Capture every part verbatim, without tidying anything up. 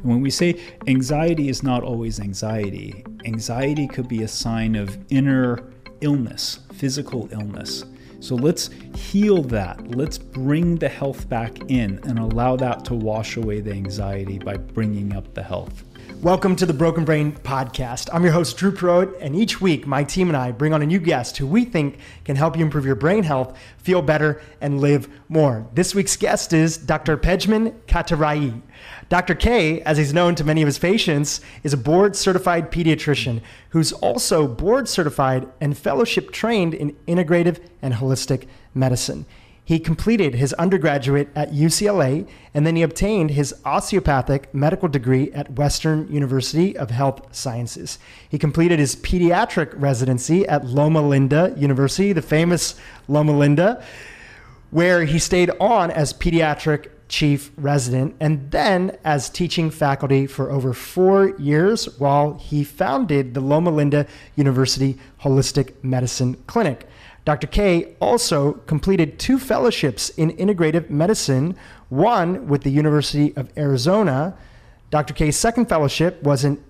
When we say anxiety is not always anxiety, anxiety could be a sign of inner illness, physical illness. So let's heal that. Let's bring the health back in and allow that to wash away the anxiety by bringing up the health. Welcome to the Broken Brain Podcast. I'm your host, Drew Pruitt, and each week my team and I bring on a new guest who we think can help you improve your brain health, feel better, and live more. This week's guest is Doctor Pejman Katarai. Doctor K, as he's known to many of his patients, is a board-certified pediatrician who's also board-certified and fellowship-trained in integrative and holistic medicine. He completed his undergraduate at U C L A, and then he obtained his osteopathic medical degree at Western University of Health Sciences. He completed his pediatric residency at Loma Linda University, the famous Loma Linda, where he stayed on as pediatric chief resident and then as teaching faculty for over four years while he founded the Loma Linda University Holistic Medicine Clinic. Doctor K also completed two fellowships in integrative medicine, one with the University of Arizona. Doctor K's second fellowship was in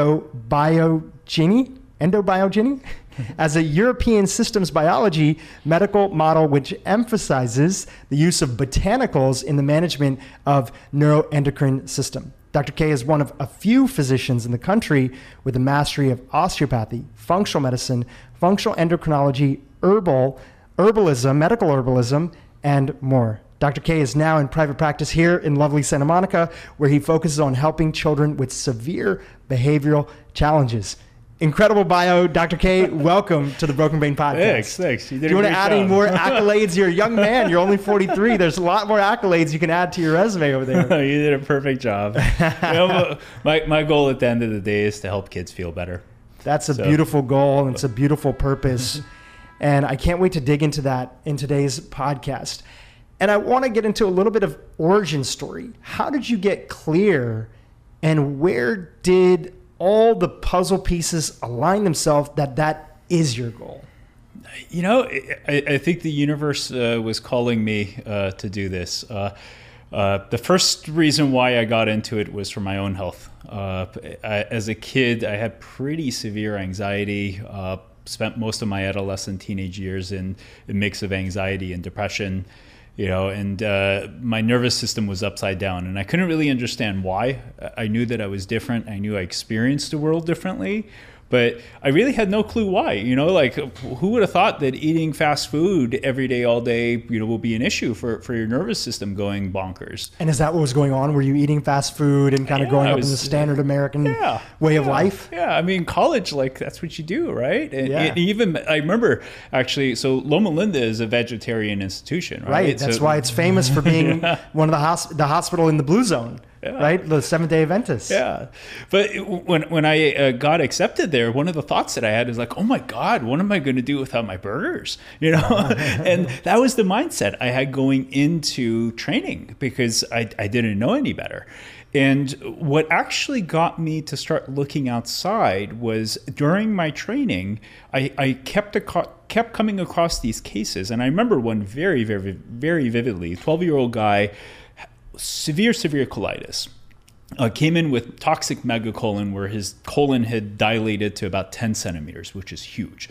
endobiogeny, endobiogeny as a European systems biology medical model which emphasizes the use of botanicals in the management of neuroendocrine system. Doctor K is one of a few physicians in the country with a mastery of osteopathy, functional medicine, functional endocrinology, herbal, herbalism, medical herbalism, and more. Doctor K is now in private practice here in lovely Santa Monica, where he focuses on helping children with severe behavioral challenges. Incredible bio, Doctor K. Welcome to the Broken Brain Podcast. Thanks, thanks. You did Do you a want to great add job. any more accolades? You're a young man. You're only forty-three. There's a lot more accolades you can add to your resume over there. You did a perfect job. You know, my, my goal at the end of the day is to help kids feel better. That's a So. beautiful goal, and it's a beautiful purpose. And I can't wait to dig into that in today's podcast. And I want to get into a little bit of origin story. How did you get clear, and where did all the puzzle pieces align themselves that that is your goal? You know, I, I think the universe uh, was calling me uh, to do this. Uh, uh, the first reason why I got into it was for my own health. Uh, I, as a kid, I had pretty severe anxiety, uh, spent most of my adolescent teenage years in a mix of anxiety and depression, you know, and uh, my nervous system was upside down, and I couldn't really understand why. I knew that I was different. I knew I experienced the world differently, but I really had no clue why. You know, like, who would have thought that eating fast food every day, all day, you know, will be an issue for, for your nervous system going bonkers? And is that what was going on? Were you eating fast food and kind of Yeah, growing I up was- in the standard American Yeah, way of yeah, life? Yeah, I mean, college, like, that's what you do, right? And, Yeah. and even, I remember, actually, so Loma Linda is a vegetarian institution, right? Right. That's So- why it's famous for being one of the hosp- the hospital in the blue zone, Yeah. right? The Seventh-day Adventists. Yeah, but when when I uh, got accepted there, one of the thoughts that I had is like, oh my God, what am I going to do without my burgers? You know, and that was the mindset I had going into training because I I didn't know any better. And what actually got me to start looking outside was during my training, I, I kept a, kept coming across these cases, and I remember one very very very vividly. twelve-year-old guy. Severe, severe colitis. Uh, came in with toxic megacolon where his colon had dilated to about ten centimeters, which is huge.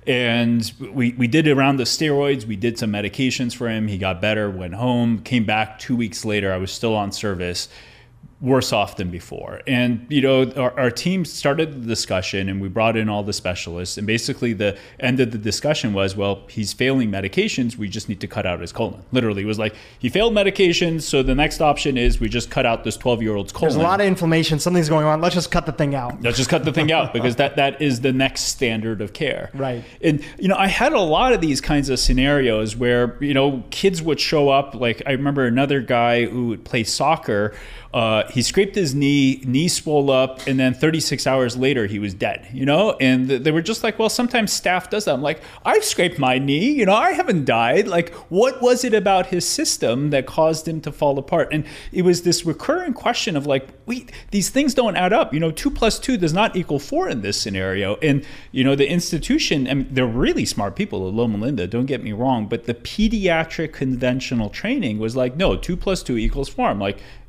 And we, we did around the steroids. We did some medications for him. He got better, went home, came back two weeks later. I was still on service. Worse off than before. And, you know, our, our team started the discussion and we brought in all the specialists. And basically the end of the discussion was, well, he's failing medications. We just need to cut out his colon. Literally, it was like, he failed medications. So the next option is we just cut out this twelve-year-old's colon. There's a lot of inflammation. Something's going on. Let's just cut the thing out. Let's just cut the thing out because that, that is the next standard of care. Right. And, you know, I had a lot of these kinds of scenarios where, you know, kids would show up. Like, I remember another guy who would play soccer. Uh, he scraped his knee, knee swole up, and then thirty-six hours later, he was dead, you know? And th- they were just like, well, sometimes staff does that. I'm like, I've scraped my knee, you know, I haven't died. Like, what was it about his system that caused him to fall apart? And it was this recurring question of like, wait, these things don't add up. You know, two plus two does not equal four in this scenario. And, you know, the institution, I mean, they're really smart people at Loma Linda, don't get me wrong, but the pediatric conventional training was like, no, two plus two equals four. I'm like,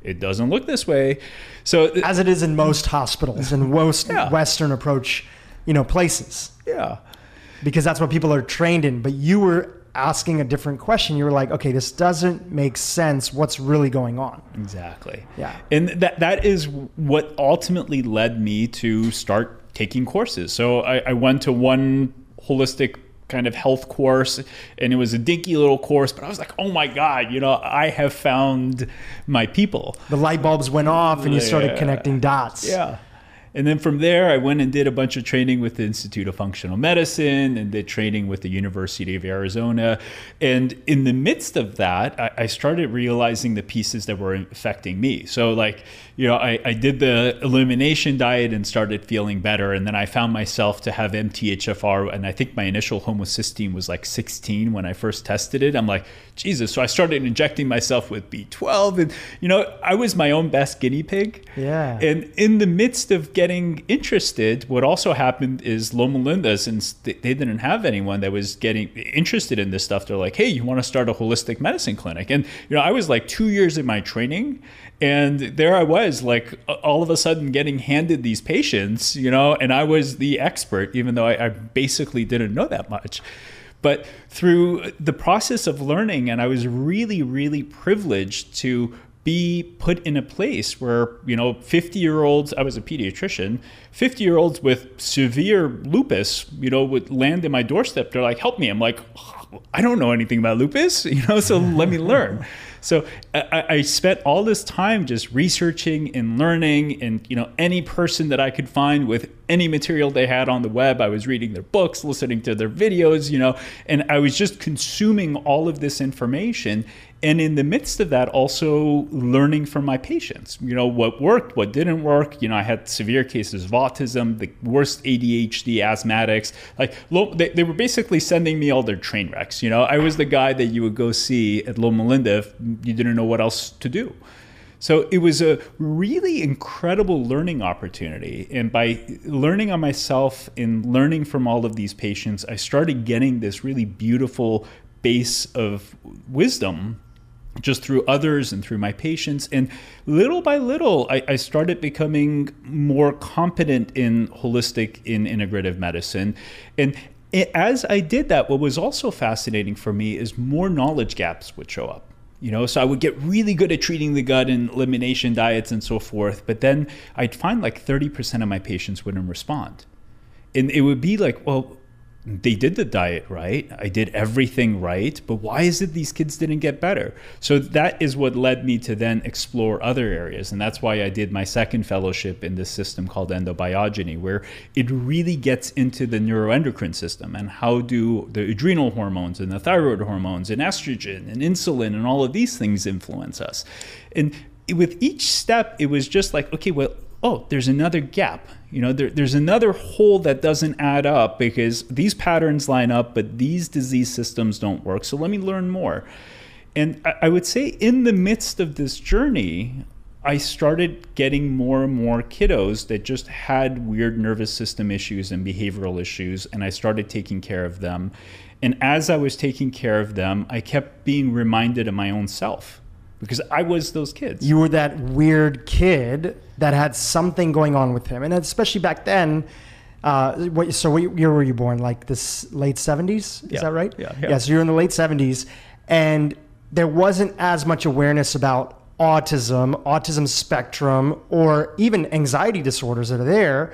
it doesn't look this way. So as it is in most hospitals and most yeah. Western approach, you know, places. Yeah. Because that's what people are trained in. But you were asking a different question. You were like, okay, this doesn't make sense. What's really going on? Exactly. Yeah. And that that is what ultimately led me to start taking courses. So I, I went to one holistic kind of health course, and it was a dinky little course, but I was like, oh my God, you know, I have found my people. The light bulbs went off and you started Yeah. connecting dots. Yeah. And then from there, I went and did a bunch of training with the Institute of Functional Medicine and did training with the University of Arizona. And in the midst of that, I, I started realizing the pieces that were affecting me. So like, you know, I, I did the elimination diet and started feeling better. And then I found myself to have M T H F R. And I think my initial homocysteine was like sixteen when I first tested it. I'm like, Jesus. So I started injecting myself with B twelve. And, you know, I was my own best guinea pig. Yeah. And in the midst of getting interested, what also happened is Loma Linda, since they didn't have anyone that was getting interested in this stuff, they're like, hey, you want to start a holistic medicine clinic? And, you know, I was like two years in my training, and there I was, like, all of a sudden getting handed these patients, you know, and I was the expert, even though I, I basically didn't know that much. But through the process of learning, and I was really, really privileged to be put in a place where, you know, fifty year olds, I was a pediatrician, fifty year olds with severe lupus, you know, would land in my doorstep. They're like, help me. I'm like, oh, I don't know anything about lupus, you know, so let me learn. So I, I spent all this time just researching and learning, and, you know, any person that I could find with any material they had on the web, I was reading their books, listening to their videos, you know, and I was just consuming all of this information. And in the midst of that, also learning from my patients, you know, what worked, what didn't work. You know, I had severe cases of autism, the worst A D H D, asthmatics. Like, they, they were basically sending me all their train wrecks. You know, I was the guy that you would go see at Loma Linda if you didn't know what else to do. So it was a really incredible learning opportunity. And by learning on myself and learning from all of these patients, I started getting this really beautiful base of wisdom just through others and through my patients. And little by little, I, I started becoming more competent in holistic, in integrative medicine. And it, as I did that, what was also fascinating for me is more knowledge gaps would show up. You know, so I would get really good at treating the gut and elimination diets and so forth. But then I'd find like thirty percent of my patients wouldn't respond. And it would be like, well, they did the diet right. I did everything right. But why is it these kids didn't get better? So that is what led me to then explore other areas. And that's why I did my second fellowship in this system called endobiogeny, where it really gets into the neuroendocrine system and how do the adrenal hormones and the thyroid hormones and estrogen and insulin and all of these things influence us. And with each step, it was just like, okay, well, oh, there's another gap. You know, there, there's another hole that doesn't add up because these patterns line up, but these disease systems don't work. So let me learn more. And I, I would say in the midst of this journey, I started getting more and more kiddos that just had weird nervous system issues and behavioral issues, and I started taking care of them. And as I was taking care of them, I kept being reminded of my own self. Because I was those kids. You were that weird kid that had something going on with him. And especially back then, uh, what, so what year were you born? Like this late seventies? Is yeah. that right? Yeah, yeah. Yeah, so you're in the late seventies. And there wasn't as much awareness about autism, autism spectrum, or even anxiety disorders that are there.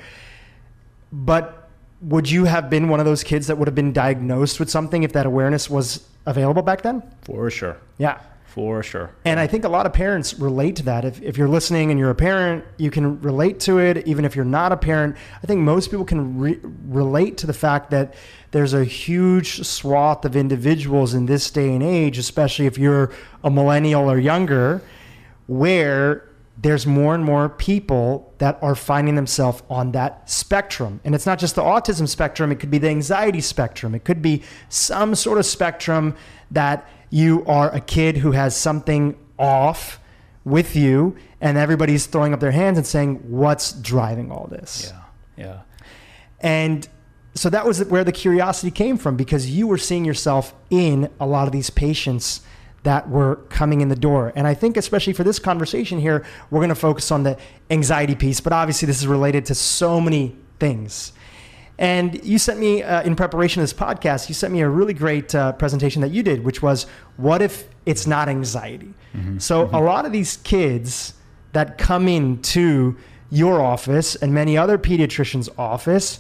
But would you have been one of those kids that would have been diagnosed with something if that awareness was available back then? For sure. Yeah. For sure. And I think a lot of parents relate to that. If, if you're listening and you're a parent, you can relate to it. Even if you're not a parent, I think most people can re- relate to the fact that there's a huge swath of individuals in this day and age, especially if you're a millennial or younger, where there's more and more people that are finding themselves on that spectrum. And it's not just the autism spectrum. It could be the anxiety spectrum. It could be some sort of spectrum that you are a kid who has something off with you, and everybody's throwing up their hands and saying, what's driving all this? Yeah, yeah. And so that was where the curiosity came from, because you were seeing yourself in a lot of these patients that were coming in the door. And I think especially for this conversation here, we're going to focus on the anxiety piece, but obviously this is related to so many things. And you sent me, uh, in preparation of this podcast, you sent me a really great uh, presentation that you did, which was, what if it's not anxiety? Mm-hmm. So mm-hmm. a lot of these kids that come into your office and many other pediatricians' office,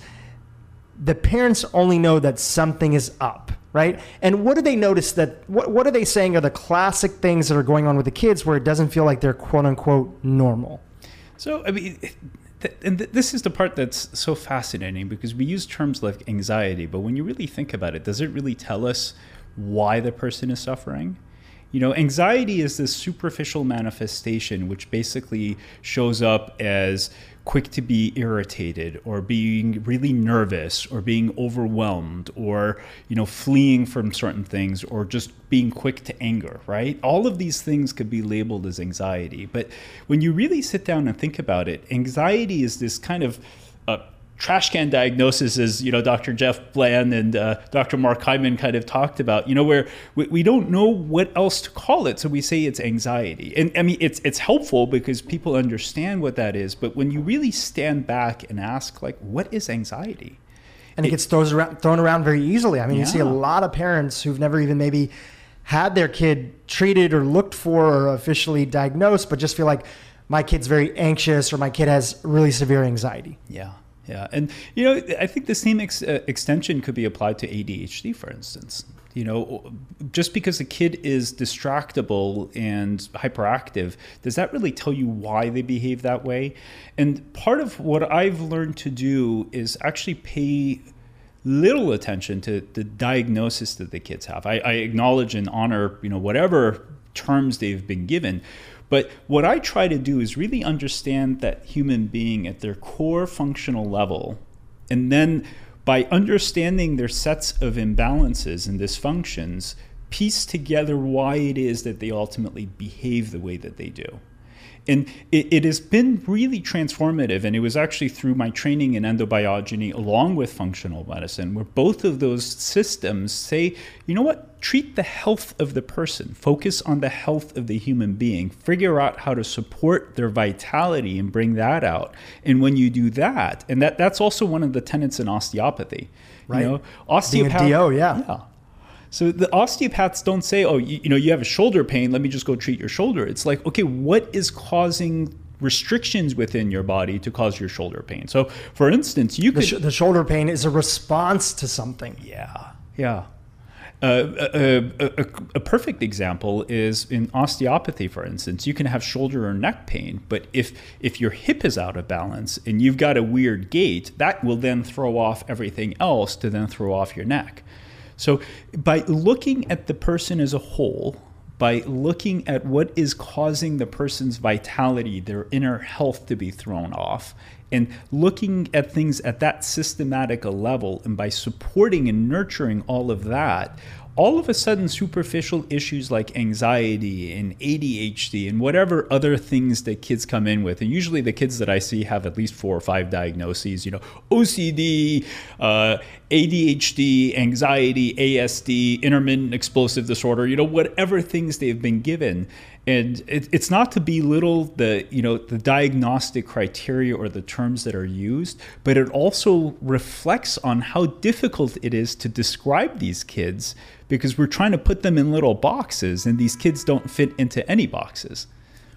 the parents only know that something is up, right? And what do they notice that, what, what are they saying are the classic things that are going on with the kids where it doesn't feel like they're quote unquote normal? So, I mean, th- and th- this is the part that's so fascinating, because we use terms like anxiety, but when you really think about it, does it really tell us why the person is suffering? You know, anxiety is this superficial manifestation which basically shows up as quick to be irritated, or being really nervous, or being overwhelmed, or, you know, fleeing from certain things, or just being quick to anger, right? All of these things could be labeled as anxiety. But when you really sit down and think about it, anxiety is this kind of uh, trash can diagnosis, as, you know, Doctor Jeff Bland and uh, Doctor Mark Hyman kind of talked about, you know, where we, we don't know what else to call it. So we say it's anxiety. And I mean, it's it's helpful because people understand what that is. But when you really stand back and ask, like, what is anxiety? And it, it gets thrown around, thrown around very easily. I mean, yeah. You see a lot of parents who've never even maybe had their kid treated or looked for or officially diagnosed, but just feel like my kid's very anxious or my kid has really severe anxiety. Yeah. Yeah. And, you know, I think the same ex- uh, extension could be applied to A D H D, for instance. You know, just because a kid is distractible and hyperactive, does that really tell you why they behave that way? And part of what I've learned to do is actually pay little attention to the diagnosis that the kids have. I, I acknowledge and honor, you know, whatever terms they've been given. But what I try to do is really understand that human being at their core functional level, and then by understanding their sets of imbalances and dysfunctions, piece together why it is that they ultimately behave the way that they do. And it, it has been really transformative, and it was actually through my training in endobiology along with functional medicine, where both of those systems say, you know what, treat the health of the person, focus on the health of the human being, figure out how to support their vitality and bring that out. And when you do that, and that, that's also one of the tenets in osteopathy, right? You know, osteopath, Being a D O, yeah. yeah. So the osteopaths don't say, oh, you, you know, you have a shoulder pain, let me just go treat your shoulder. It's like, okay, what is causing restrictions within your body to cause your shoulder pain? So, for instance, you the could... Sh- the shoulder pain is a response to something. Yeah, yeah. Uh, a, a, a perfect example is in osteopathy, for instance. You can have shoulder or neck pain, but if if your hip is out of balance and you've got a weird gait, that will then throw off everything else to then throw off your neck. So by looking at the person as a whole, by looking at what is causing the person's vitality, their inner health to be thrown off, and looking at things at that systematic a level, and by supporting and nurturing all of that, all of a sudden superficial issues like anxiety and A D H D and whatever other things that kids come in with, and usually the kids that I see have at least four or five diagnoses, you know, O C D, uh, A D H D, anxiety, A S D, intermittent explosive disorder, you know, whatever things they've been given. And it, it's not to belittle the, you know, the diagnostic criteria or the terms that are used, but it also reflects on how difficult it is to describe these kids, because we're trying to put them in little boxes and these kids don't fit into any boxes.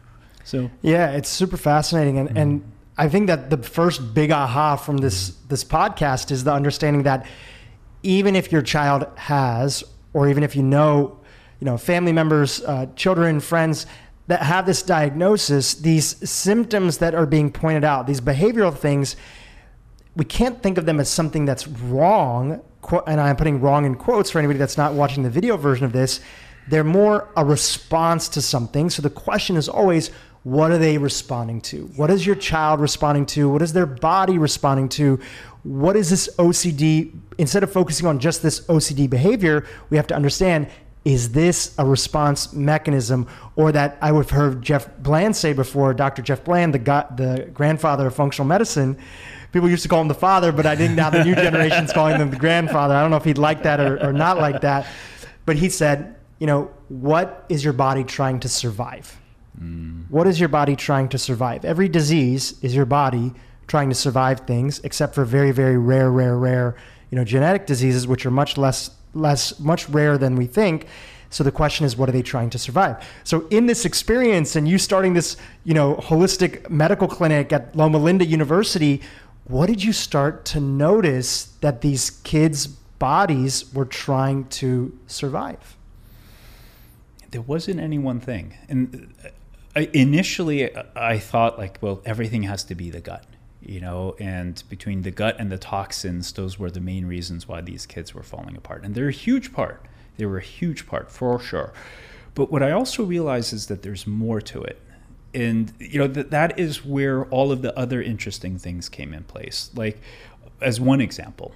So yeah, it's super fascinating. And, mm-hmm. and I think that the first big aha from this, this podcast is the understanding that even if your child has, or even if you know, you know, family members, uh, children, friends that have this diagnosis, these symptoms that are being pointed out, these behavioral things, we can't think of them as something that's wrong. And I'm putting wrong in quotes for anybody that's not watching the video version of this. They're more a response to something. So the question is always, what are they responding to? What is your child responding to? What is their body responding to? What is this O C D? Instead of focusing on just this O C D behavior, we have to understand, is this a response mechanism? Or that I would have heard Jeff Bland say before, Doctor Jeff Bland, the, go- the grandfather of functional medicine. People used to call him the father, but I think now the new generation's calling him the grandfather. I don't know if he'd like that or, or not like that. But he said, you know, what is your body trying to survive? Mm. What is your body trying to survive? Every disease is your body trying to survive things, except for very, very rare, rare, rare, you know, genetic diseases, which are much less, less, much rarer than we think. So the question is, what are they trying to survive? So in this experience, and you starting this, you know, holistic medical clinic at Loma Linda University, what did you start to notice that these kids' bodies were trying to survive? There wasn't any one thing. And I, initially I thought like, well, everything has to be the gut, you know, and between the gut and the toxins, those were the main reasons why these kids were falling apart. And they're a huge part. They were a huge part for sure. But what I also realized is that there's more to it. And, you know, that that is where all of the other interesting things came in place. Like, as one example,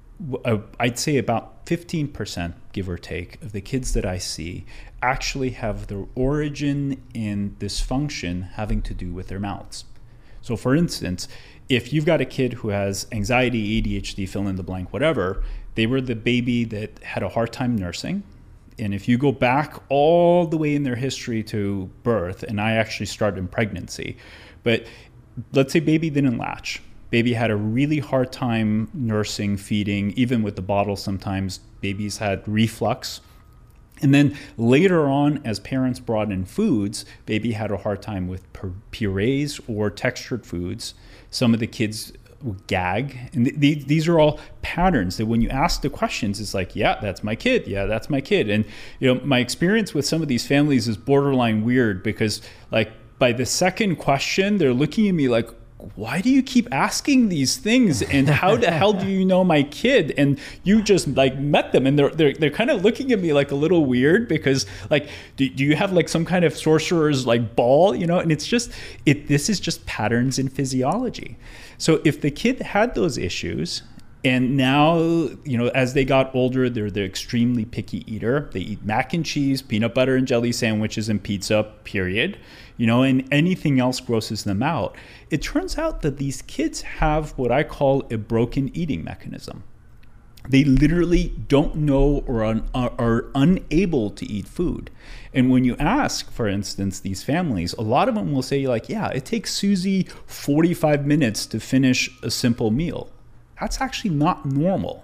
I'd say about fifteen percent, give or take, of the kids that I see actually have their origin in dysfunction having to do with their mouths. So for instance, if you've got a kid who has anxiety, A D H D, fill in the blank, whatever, they were the baby that had a hard time nursing. And if you go back all the way in their history to birth, and I actually started in pregnancy, but let's say baby didn't latch. Baby had a really hard time nursing, feeding, even with the bottle sometimes babies had reflux. And then later on, as parents brought in foods, baby had a hard time with purees or textured foods. Some of the kids would gag. And th- th- these are all patterns that when you ask the questions, it's like, yeah, that's my kid. Yeah, that's my kid. And, you know, my experience with some of these families is borderline weird because, like, by the second question, they're looking at me like, why do you keep asking these things? And how the hell do you know my kid? And you just like met them, and they're they're they're kind of looking at me like a little weird because like, do, do you have like some kind of sorcerer's like ball, you know? And it's just it. This is just patterns in physiology. So if the kid had those issues, and now, you know, as they got older, they're the extremely picky eater. They eat mac and cheese, peanut butter and jelly sandwiches, and pizza, period. You know, and anything else grosses them out. It turns out that these kids have what I call a broken eating mechanism. They literally don't know or un, are, are unable to eat food. And when you ask, for instance, these families, a lot of them will say like, yeah, it takes Susie forty-five minutes to finish a simple meal. That's actually not normal.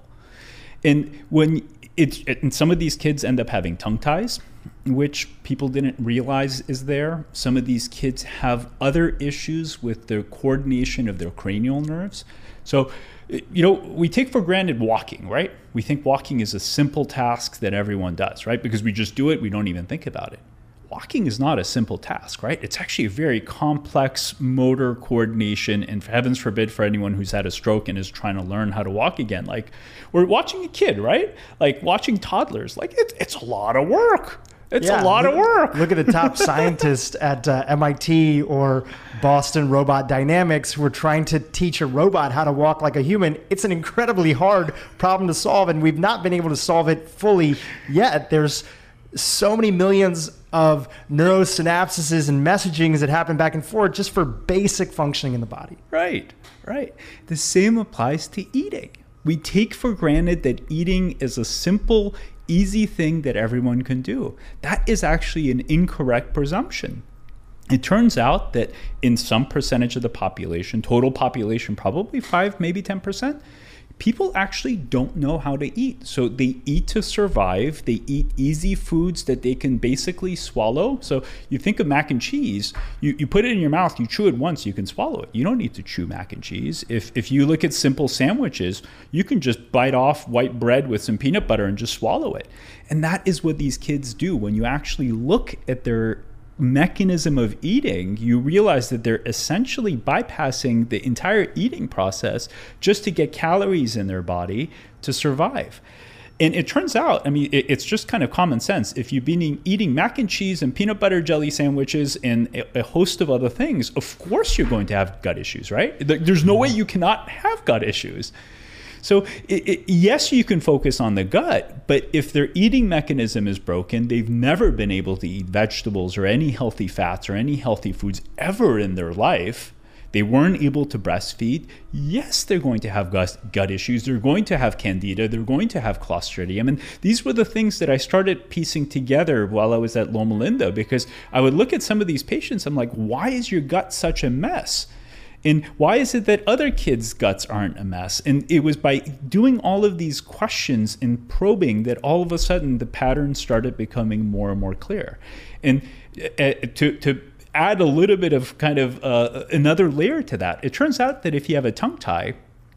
And when it's, and some of these kids end up having tongue ties, which people didn't realize is there. Some of these kids have other issues with the coordination of their cranial nerves. So, you know, we take for granted walking, right? We think walking is a simple task that everyone does, right? Because we just do it, we don't even think about it. Walking is not a simple task, right? It's actually a very complex motor coordination, and for heavens forbid for anyone who's had a stroke and is trying to learn how to walk again. Like, we're watching a kid, right? Like watching toddlers, like it, it's a lot of work. It's yeah, a lot look, of work. Look at the top scientists at uh, M I T or Boston Robot Dynamics who are trying to teach a robot how to walk like a human. It's an incredibly hard problem to solve, and we've not been able to solve it fully yet. There's so many millions of neurosynapses and messagings that happen back and forth just for basic functioning in the body. Right, right. The same applies to eating. We take for granted that eating is a simple, easy thing that everyone can do. That is actually an incorrect presumption. It turns out that in some percentage of the population, total population, probably five, maybe ten percent, people actually don't know how to eat. So they eat to survive. They eat easy foods that they can basically swallow. So you think of mac and cheese, you, you put it in your mouth, you chew it once, you can swallow it. You don't need to chew mac and cheese. If if you look at simple sandwiches, you can just bite off white bread with some peanut butter and just swallow it. And that is what these kids do. When you actually look at their mechanism of eating, you realize that they're essentially bypassing the entire eating process just to get calories in their body to survive. And it turns out, I mean, it, it's just kind of common sense. If you've been eating mac and cheese and peanut butter jelly sandwiches and a, a host of other things, of course you're going to have gut issues, right? There's no way you cannot have gut issues. So it, it, yes, you can focus on the gut, but if their eating mechanism is broken, they've never been able to eat vegetables or any healthy fats or any healthy foods ever in their life. they weren't able to breastfeed. Yes, they're going to have gut, gut issues. They're going to have candida. They're going to have Clostridium. And these were the things that I started piecing together while I was at Loma Linda, because I would look at some of these patients. I'm like, why is your gut such a mess? And why is it that other kids' guts aren't a mess? And it was by doing all of these questions and probing that all of a sudden the pattern started becoming more and more clear. And uh, to, to add a little bit of kind of uh, another layer to that, it turns out that if you have a tongue tie,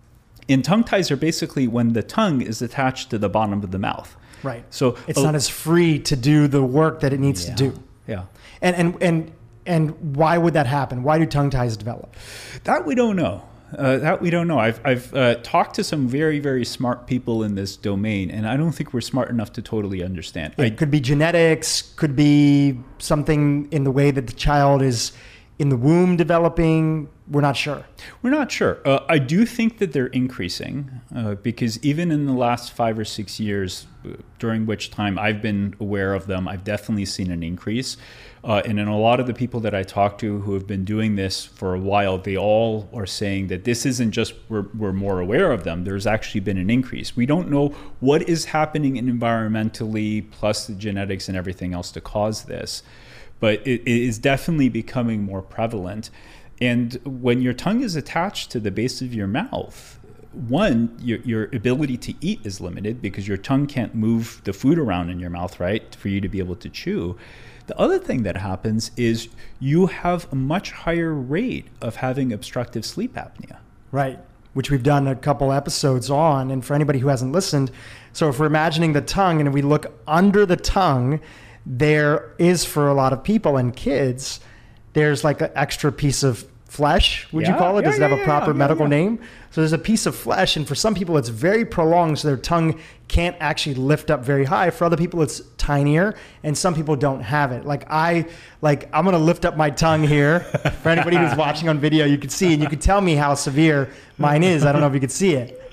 and tongue ties are basically when the tongue is attached to the bottom of the mouth. Right. So it's uh, not as free to do the work that it needs yeah, to do. Yeah. And and and and why would that happen? Why do tongue ties develop? That we don't know. Uh, that we don't know. I've I've uh, talked to some very, very smart people in this domain, and I don't think we're smart enough to totally understand. It I, could be genetics, could be something in the way that the child is in the womb developing. We're not sure. We're not sure. Uh, I do think that they're increasing uh, because even in the last five or six years, uh, during which time I've been aware of them, I've definitely seen an increase. Uh, and in a lot of the people that I talk to who have been doing this for a while, they all are saying that this isn't just we're, we're more aware of them. There's actually been an increase. We don't know what is happening environmentally, plus the genetics and everything else to cause this. But it, it is definitely becoming more prevalent. And when your tongue is attached to the base of your mouth, one, your, your ability to eat is limited because your tongue can't move the food around in your mouth, right, for you to be able to chew. The other thing that happens is you have a much higher rate of having obstructive sleep apnea. Right, which we've done a couple episodes on. And for anybody who hasn't listened, so if we're imagining the tongue and we look under the tongue, there is, for a lot of people and kids, there's like an extra piece of flesh, would yeah, you call it? Yeah, Does it yeah, have a proper yeah, medical yeah. name? So there's a piece of flesh, and for some people it's very prolonged, so their tongue can't actually lift up very high. For other people it's tinier, and some people don't have it. Like I, like I'm gonna lift up my tongue here. For anybody who's watching on video, you can see, and you can tell me how severe mine is. I don't know if you could see it.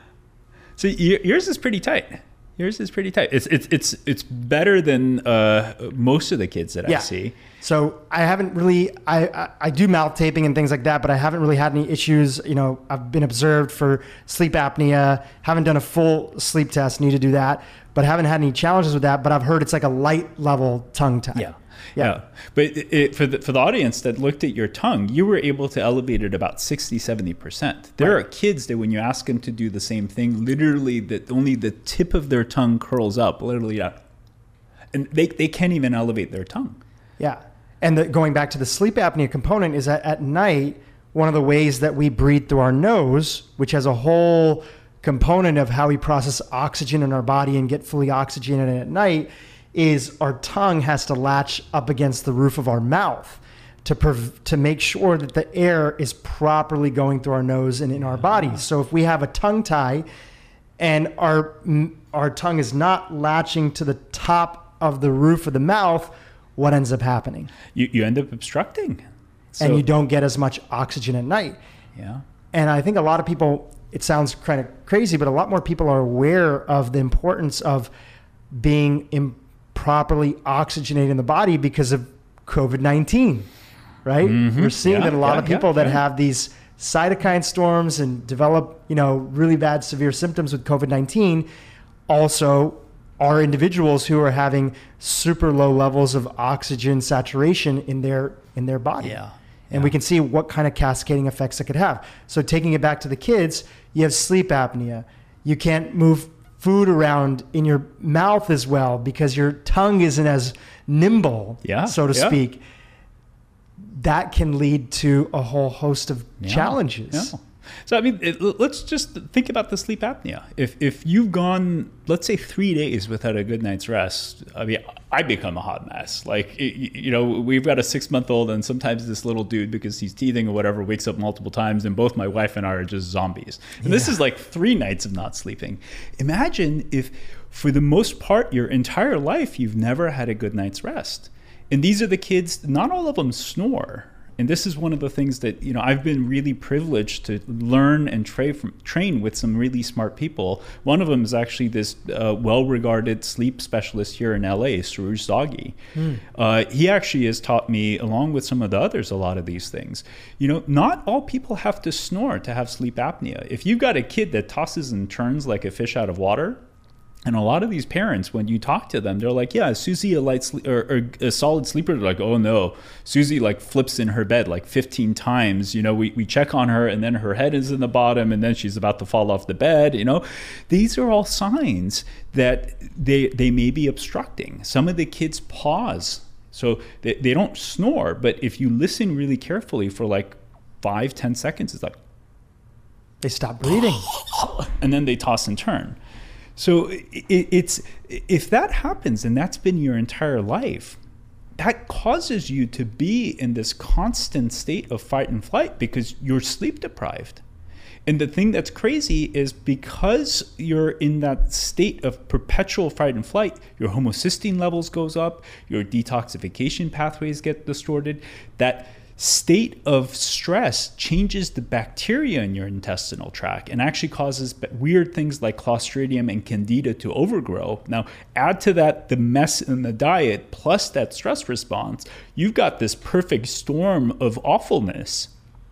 So yours is pretty tight. Yours is pretty tight. It's it's it's it's better than uh, most of the kids that yeah. I see. So I haven't really, I, I, I do mouth taping and things like that, but I haven't really had any issues. You know, I've been observed for sleep apnea, haven't done a full sleep test, need to do that, but haven't had any challenges with that. But I've heard it's like a light level tongue tie. Yeah. Yeah. yeah. But it, it, for, the, for the audience that looked at your tongue, you were able to elevate it about sixty, seventy percent. There right. are kids that when you ask them to do the same thing, literally that only the tip of their tongue curls up, literally. Uh, and they, they can't even elevate their tongue. Yeah. And the, going back to the sleep apnea component is that at night, one of the ways that we breathe through our nose, which has a whole component of how we process oxygen in our body and get fully oxygenated at night, is our tongue has to latch up against the roof of our mouth to perv- to make sure that the air is properly going through our nose and in our body. So if we have a tongue tie and our our tongue is not latching to the top of the roof of the mouth, what ends up happening? You you end up obstructing. So, and you don't get as much oxygen at night. Yeah. And I think a lot of people, it sounds kind of crazy, but a lot more people are aware of the importance of being improperly oxygenated in the body because of COVID nineteen, right? Mm-hmm. We're seeing yeah, that a lot yeah, of people yeah, that yeah. have these cytokine storms and develop, you know, really bad severe symptoms with COVID nineteen also are individuals who are having super low levels of oxygen saturation in their in their body. Yeah. And we can see what kind of cascading effects it could have. So taking it back to the kids, you have sleep apnea. You can't move food around in your mouth as well because your tongue isn't as nimble, yeah, so to yeah. speak. That can lead to a whole host of yeah, challenges. Yeah. So, I mean, it, let's just think about the sleep apnea. If if you've gone, let's say, three days without a good night's rest, I mean, I become a hot mess. Like, it, you know, we've got a six-month-old, and sometimes this little dude, because he's teething or whatever, wakes up multiple times, and both my wife and I are just zombies. And yeah. this is like three nights of not sleeping. Imagine if, for the most part, your entire life, you've never had a good night's rest. And these are the kids, not all of them snore. And this is one of the things that, you know, I've been really privileged to learn and tra- from, train with some really smart people. One of them is actually this uh, well-regarded sleep specialist here in L A, Suruj Zaghi. Mm. Uh, he actually has taught me, along with some of the others, a lot of these things. You know, not all people have to snore to have sleep apnea. If you've got a kid that tosses and turns like a fish out of water, and a lot of these parents, when you talk to them, they're like, yeah, is Susie a light sleep or, or a solid sleeper? They're like, oh no, Susie like flips in her bed like fifteen times. You know, we, we check on her and then her head is in the bottom and then she's about to fall off the bed. You know, these are all signs that they, they may be obstructing. Some of the kids pause. So they, they don't snore, but if you listen really carefully for like five, ten seconds, it's like, they stop breathing. And then they toss and turn. So it, it's if that happens and that's been your entire life, that causes you to be in this constant state of fight and flight because you're sleep deprived. And the thing that's crazy is because you're in that state of perpetual fight and flight, your homocysteine levels goes up, your detoxification pathways get distorted. That state of stress changes the bacteria in your intestinal tract and actually causes weird things like Clostridium and Candida to overgrow. Now, add to that the mess in the diet plus that stress response, you've got this perfect storm of awfulness.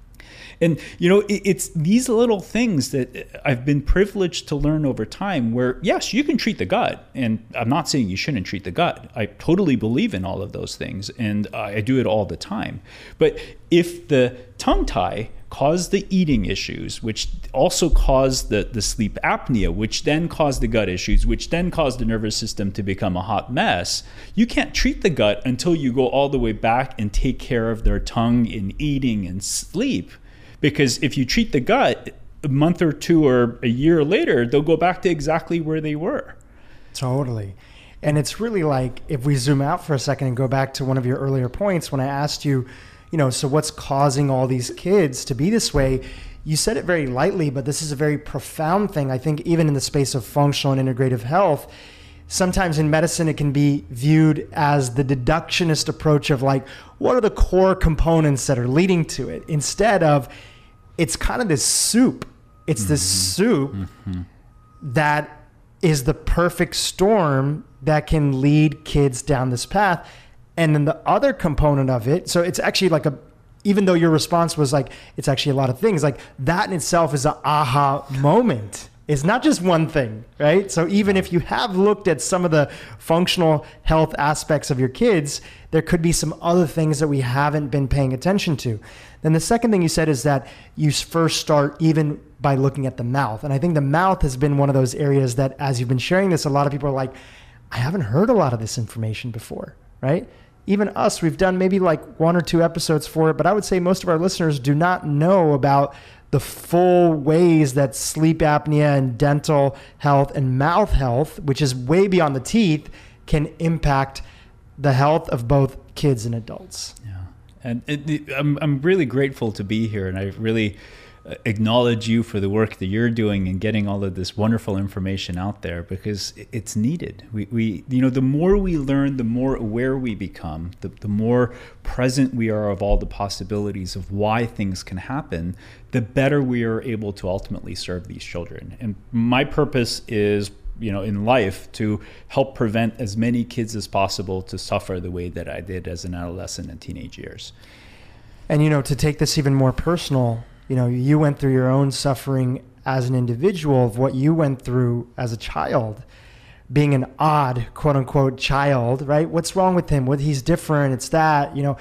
And, you know, it, it's these little things that I've been privileged to learn over time where, yes, you can treat the gut. And I'm not saying you shouldn't treat the gut. I totally believe in all of those things. And I do it all the time. But if the tongue tie caused the eating issues, which also caused the, the sleep apnea, which then caused the gut issues, which then caused the nervous system to become a hot mess, you can't treat the gut until you go all the way back and take care of their tongue in eating and sleep. Because if you treat the gut, a month or two or a year later, they'll go back to exactly where they were. Totally. And it's really like, if we zoom out for a second and go back to one of your earlier points, when I asked you, you know, so what's causing all these kids to be this way? You said it very lightly, but this is a very profound thing. I think even in the space of functional and integrative health, sometimes in medicine, it can be viewed as the deductionist approach of like, what are the core components that are leading to it? Instead of, it's kind of this soup. It's mm-hmm. this soup mm-hmm. that is the perfect storm that can lead kids down this path. And then the other component of it, so it's actually like a, even though your response was like, it's actually a lot of things, like that in itself is an aha moment. It's not just one thing, right? So even if you have looked at some of the functional health aspects of your kids, there could be some other things that we haven't been paying attention to. Then the second thing you said is that you first start even by looking at the mouth. And I think the mouth has been one of those areas that, as you've been sharing this, a lot of people are like, I haven't heard a lot of this information before, right? Even us, we've done maybe like one or two episodes for it, but I would say most of our listeners do not know about the full ways that sleep apnea and dental health and mouth health, which is way beyond the teeth, can impact the health of both kids and adults. Yeah, and it, it, I'm I'm really grateful to be here, and I really acknowledge you for the work that you're doing and getting all of this wonderful information out there, because it's needed. We, we you know, the more we learn, the more aware we become, the, the more present we are of all the possibilities of why things can happen, the better we are able to ultimately serve these children. And my purpose is, you know, in life, to help prevent as many kids as possible to suffer the way that I did as an adolescent and teenage years. And, you know, to take this even more personal, you know, you went through your own suffering as an individual of what you went through as a child, being an odd, quote unquote, child, right? What's wrong with him? What he's different. It's that, you know,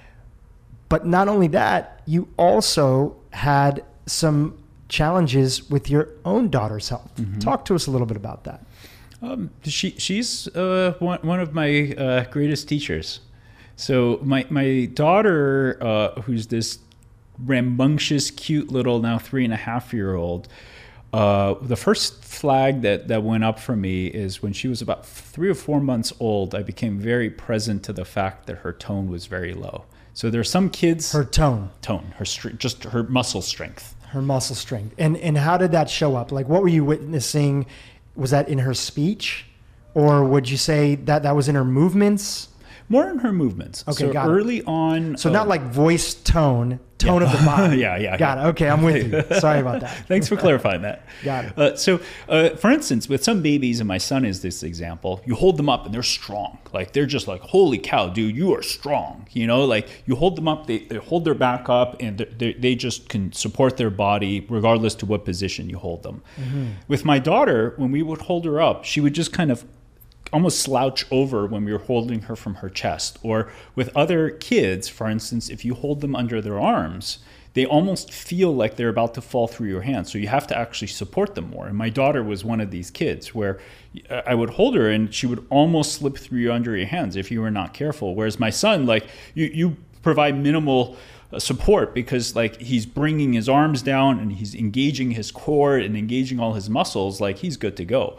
but not only that, you also had some challenges with your own daughter's health. Mm-hmm. Talk to us a little bit about that. Um, she, she's uh, one, one of my uh, greatest teachers. So my, my daughter, uh, who's this rambunctious, cute little now three and a half year old. Uh, the first flag that, that went up for me is when she was about three or four months old, I became very present to the fact that her tone was very low. So there are some kids. Her tone. Tone, her str- just her muscle strength. Her muscle strength. And, and how did that show up? Like, what were you witnessing? Was that in her speech? Or would you say that that was in her movements? More in her movements. Okay, so got early it. on. So uh, not like voice tone, tone yeah. of the body. yeah, yeah. Got yeah. it. Okay, I'm with you. Sorry about that. Thanks for clarifying that. Got it. Uh, so, uh, for instance, with some babies, and my son is this example, you hold them up and they're strong. Like, they're just like, holy cow, dude, you are strong. You know, like, you hold them up, they, they hold their back up, and they they just can support their body regardless to what position you hold them. Mm-hmm. With my daughter, when we would hold her up, she would just kind of almost slouch over when we were holding her from her chest. Or with other kids, for instance, if you hold them under their arms, they almost feel like they're about to fall through your hands. So you have to actually support them more. And my daughter was one of these kids where I would hold her and she would almost slip through you under your hands if you were not careful. Whereas my son, like, you, you provide minimal support because, like, he's bringing his arms down and he's engaging his core and engaging all his muscles. Like, he's good to go.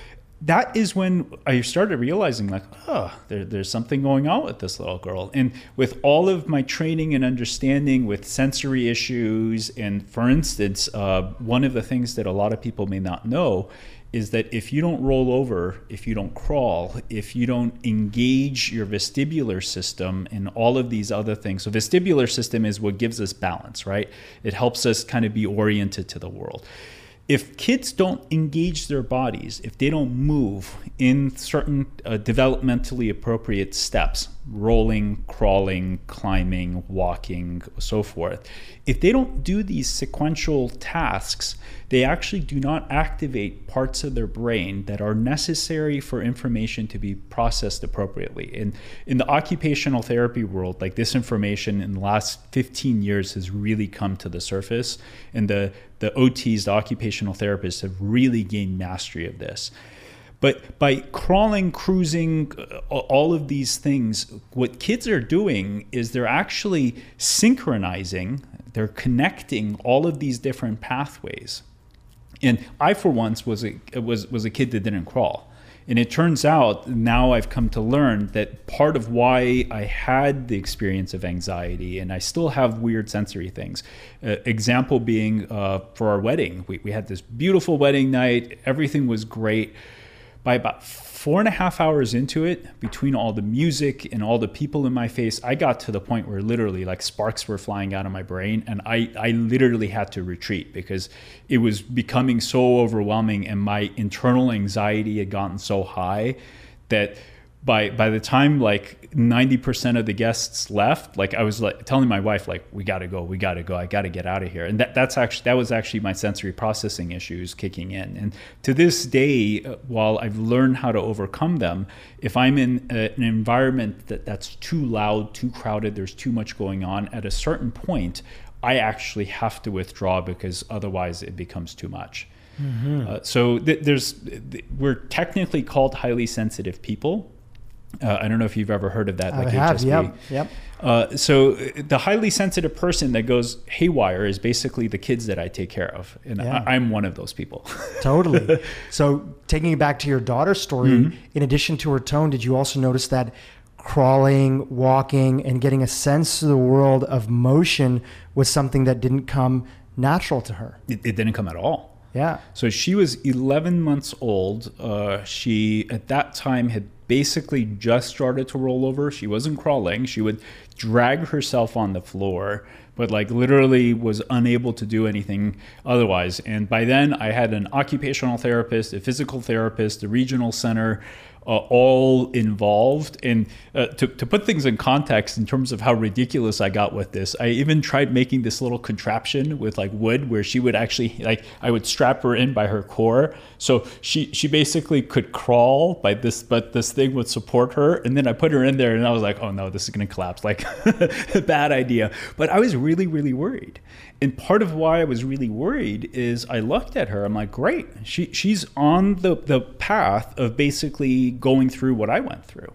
That is when I started realizing, like, oh, there, there's something going on with this little girl. And with all of my training and understanding with sensory issues, and for instance, uh, one of the things that a lot of people may not know is that if you don't roll over, if you don't crawl, if you don't engage your vestibular system and all of these other things. So vestibular system is what gives us balance, right? It helps us kind of be oriented to the world. If kids don't engage their bodies, if they don't move in certain uh, developmentally appropriate steps, rolling, crawling, climbing, walking, so forth, if they don't do these sequential tasks, they actually do not activate parts of their brain that are necessary for information to be processed appropriately. And in the occupational therapy world, like, this information in the last fifteen years has really come to the surface. And the, the O Ts, the occupational therapists, have really gained mastery of this. But by crawling, cruising, all of these things, what kids are doing is they're actually synchronizing, they're connecting all of these different pathways. And I, for once, was a, was, was a kid that didn't crawl. And it turns out, now I've come to learn that part of why I had the experience of anxiety, and I still have weird sensory things. Uh, example being uh, for our wedding, we, we had this beautiful wedding night, everything was great. By about four and a half hours into it, between all the music and all the people in my face, I got to the point where literally, like, sparks were flying out of my brain, and I, I literally had to retreat because it was becoming so overwhelming, and my internal anxiety had gotten so high that by by the time, like, ninety percent of the guests left, like, I was like telling my wife, like, we got to go, we got to go, I got to get out of here. And that that's actually that was actually my sensory processing issues kicking in. And to this day, while I've learned how to overcome them, if I'm in a, an environment that that's too loud, too crowded, there's too much going on, at a certain point, I actually have to withdraw because otherwise it becomes too much. Mm-hmm. Uh, so th- there's th- we're technically called highly sensitive people. Uh, I don't know if you've ever heard of that. I like have, H S P. yep, yep. Uh, so the highly sensitive person that goes haywire is basically the kids that I take care of. And Yeah. I, I'm one of those people. Totally. So taking it back to your daughter's story, Mm-hmm. in addition to her tone, did you also notice that crawling, walking, and getting a sense of the world of motion was something that didn't come natural to her? It, it didn't come at all. Yeah. So she was eleven months old. Uh, she, at that time, had basically just started to roll over. She wasn't crawling. She would drag herself on the floor, but, like, literally was unable to do anything otherwise. And by then, I had an occupational therapist, a physical therapist, a regional center, uh, all involved. And uh, to, to put things in context in terms of how ridiculous I got with this, I even tried making this little contraption with, like, wood where she would actually, like, I would strap her in by her core. So she, she basically could crawl by this, but this thing would support her. And then I put her in there and I was like, oh no, this is going to collapse. Like, bad idea. But I was really, really worried. And part of why I was really worried is I looked at her, I'm like, great. She she's on the, the path of basically going through what I went through.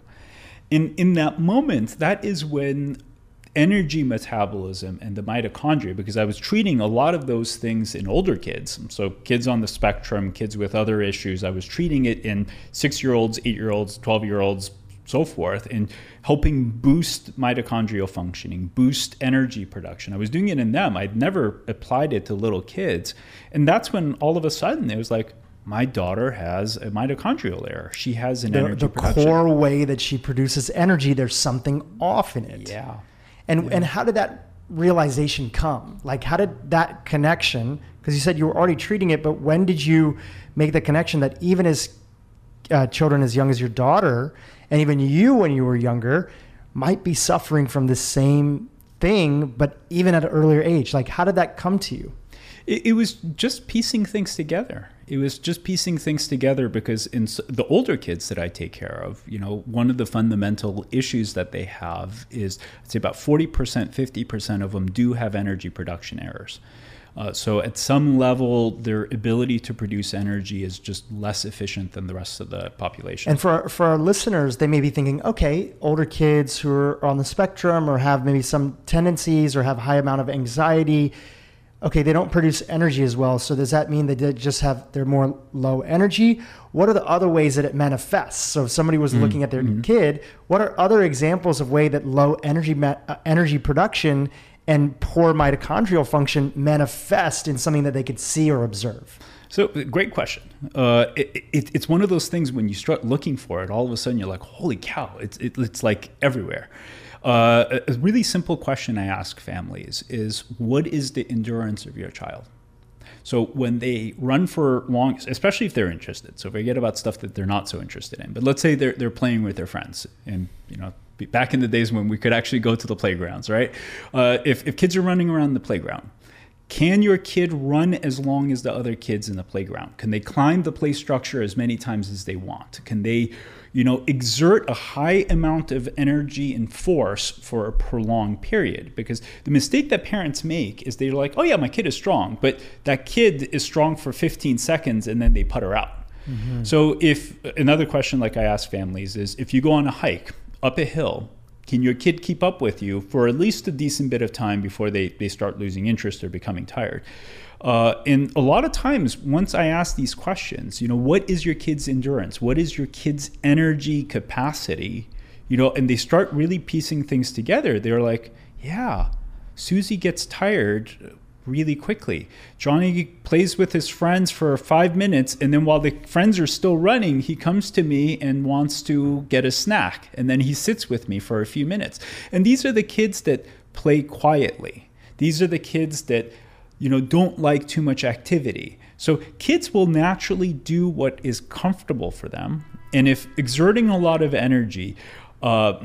In in that moment, that is when energy metabolism and the mitochondria, because I was treating a lot of those things in older kids. So kids on the spectrum, kids with other issues, I was treating it in six-year-olds, eight-year-olds, twelve-year-olds, so forth, and helping boost mitochondrial functioning, boost energy production. I was doing it in them. I'd never applied it to little kids. And that's when all of a sudden it was like, my daughter has a mitochondrial error. She has an the, energy the production. core way that she produces energy, there's something off in it. Yeah. And Yeah. and how did that realization come? Like, how did that connection, because you said you were already treating it, but when did you make the connection that even as uh, children as young as your daughter, and even you when you were younger, might be suffering from the same thing, but even at an earlier age? Like, how did that come to you? It, it was just piecing things together. It was just piecing things together because in s- the older kids that I take care of, you know, one of the fundamental issues that they have is, I'd say about forty percent, fifty percent of them do have energy production errors. Uh, so at some level, their ability to produce energy is just less efficient than the rest of the population. And for for our listeners, they may be thinking, okay, older kids who are on the spectrum or have maybe some tendencies or have a high amount of anxiety, okay, they don't produce energy as well. So does that mean they did just have, they're more low energy? What are the other ways that it manifests? So if somebody was mm-hmm. looking at their mm-hmm. kid, what are other examples of way that low energy ma- uh, energy production and poor mitochondrial function manifest in something that they could see or observe? So great question. Uh, it, it, it's one of those things when you start looking for it, all of a sudden you're like, holy cow, it's, it, it's like everywhere. Uh, a really simple question I ask families is, what is the endurance of your child? So when they run for long, especially if they're interested, so forget about stuff that they're not so interested in, but let's say they're, they're playing with their friends, and you know, back in the days when we could actually go to the playgrounds, right? Uh, if, if kids are running around the playground, can your kid run as long as the other kids in the playground? Can they climb the play structure as many times as they want? Can they, you know, exert a high amount of energy and force for a prolonged period? Because the mistake that parents make is they're like, oh yeah, my kid is strong, but that kid is strong for fifteen seconds and then they putter out. Mm-hmm. So if, another question like I ask families is, if you go on a hike up a hill, can your kid keep up with you for at least a decent bit of time before they, they start losing interest or becoming tired? Uh, and a lot of times, once I ask these questions, you know, what is your kid's endurance? What is your kid's energy capacity? You know, and they start really piecing things together. They're like, yeah, Susie gets tired really quickly. Johnny plays with his friends for five minutes, and then while the friends are still running, he comes to me and wants to get a snack, and then he sits with me for a few minutes. And these are the kids that play quietly. These are the kids that, you know, don't like too much activity. So kids will naturally do what is comfortable for them. And if exerting a lot of energy, uh,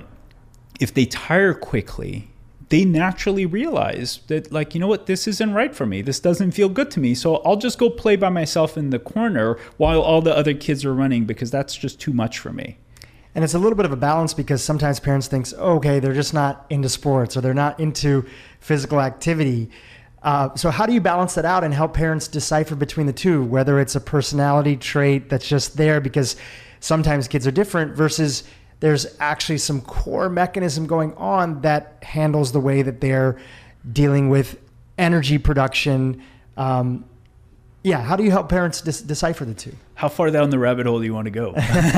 if they tire quickly, they naturally realize that, like, you know what, this isn't right for me. This doesn't feel good to me. So I'll just go play by myself in the corner while all the other kids are running, because that's just too much for me. And it's a little bit of a balance, because sometimes parents think, oh, okay, they're just not into sports or they're not into physical activity. Uh, so how do you balance that out and help parents decipher between the two, whether it's a personality trait that's just there because sometimes kids are different versus there's actually some core mechanism going on that handles the way that they're dealing with energy production. Um, yeah, how do you help parents dis- decipher the two? How far down the rabbit hole do you want to go?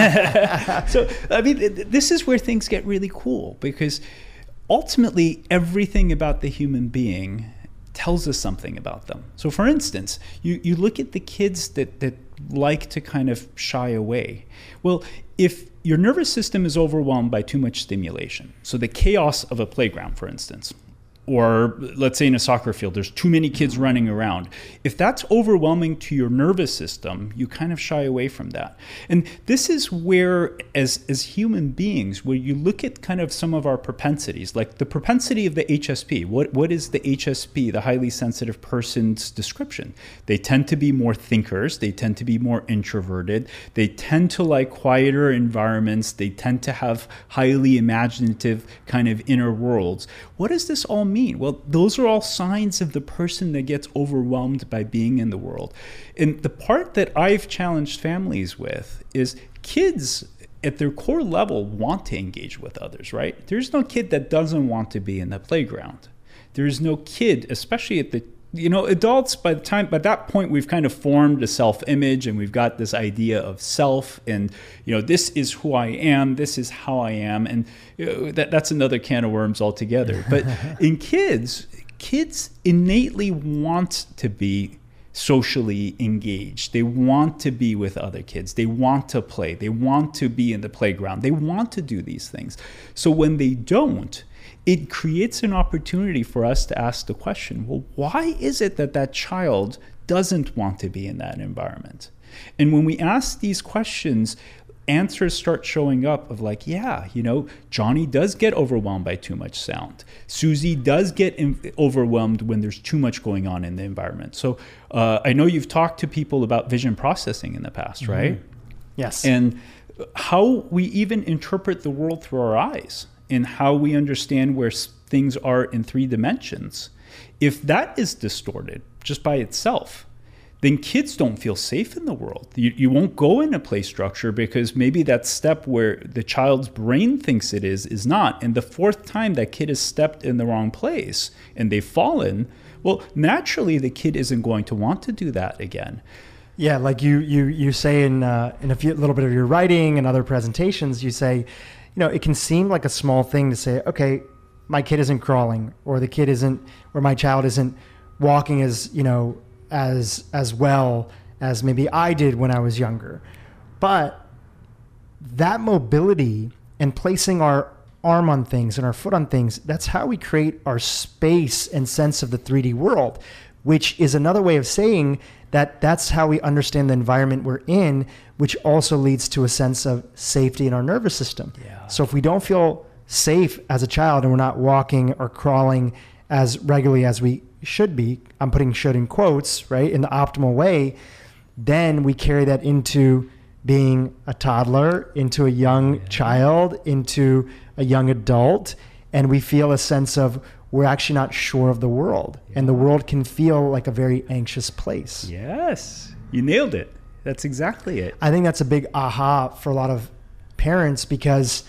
So, I mean, this is where things get really cool, because ultimately everything about the human being tells us something about them. So for instance, you, you look at the kids that, that like to kind of shy away. Well, if your nervous system is overwhelmed by too much stimulation, so the chaos of a playground, for instance, or let's say in a soccer field, there's too many kids running around. If that's overwhelming to your nervous system, you kind of shy away from that. And this is where, as, as human beings, where you look at kind of some of our propensities, like the propensity of the H S P. What, what is the H S P, the highly sensitive person's description? They tend to be more thinkers. They tend to be more introverted. They tend to like quieter environments. They tend to have highly imaginative kind of inner worlds. What does this all mean? Well, those are all signs of the person that gets overwhelmed by being in the world. And the part that I've challenged families with is kids at their core level want to engage with others, right? There's no kid that doesn't want to be in the playground. There's no kid, especially at the, you know, adults, by the time, by that point, we've kind of formed a self-image and we've got this idea of self and, you know, this is who I am, this is how I am. And you know, that, that's another can of worms altogether. But in kids, kids innately want to be socially engaged. They want to be with other kids. They want to play. They want to be in the playground. They want to do these things. So when they don't, it creates an opportunity for us to ask the question, well, why is it that that child doesn't want to be in that environment? And when we ask these questions, answers start showing up of like, yeah, you know, Johnny does get overwhelmed by too much sound. Susie does get in- overwhelmed when there's too much going on in the environment. So uh, I know you've talked to people about vision processing in the past, mm-hmm. right? Yes. And how we even interpret the world through our eyes and how we understand where things are in three dimensions. If that is distorted just by itself, then kids don't feel safe in the world. You, you won't go in a play structure because maybe that step where the child's brain thinks it is, is not. And the fourth time that kid has stepped in the wrong place and they've fallen, well, naturally the kid isn't going to want to do that again. Yeah, like you you you say in uh, in a few, little bit of your writing and other presentations, you say, you know, it can seem like a small thing to say, okay, my kid isn't crawling, or the kid isn't, or my child isn't walking as, you know, as as well as maybe I did when I was younger. But that mobility and placing our arm on things and our foot on things, that's how we create our space and sense of the three D world, which is another way of saying that that's how we understand the environment we're in, which also leads to a sense of safety in our nervous system. Yeah. So if we don't feel safe as a child and we're not walking or crawling as regularly as we should be, I'm putting should in quotes, right, in the optimal way, then we carry that into being a toddler, into a young yeah. child, into a young adult, and we feel a sense of we're actually not sure of the world. Yeah. And the world can feel like a very anxious place. Yes, you nailed it. That's exactly it. I think that's a big aha for a lot of parents, because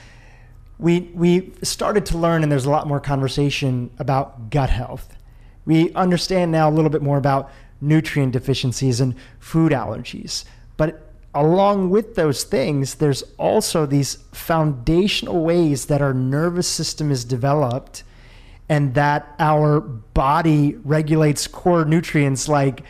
we we started to learn, and there's a lot more conversation about gut health. We understand now a little bit more about nutrient deficiencies and food allergies. But along with those things, there's also these foundational ways that our nervous system is developed and that our body regulates core nutrients like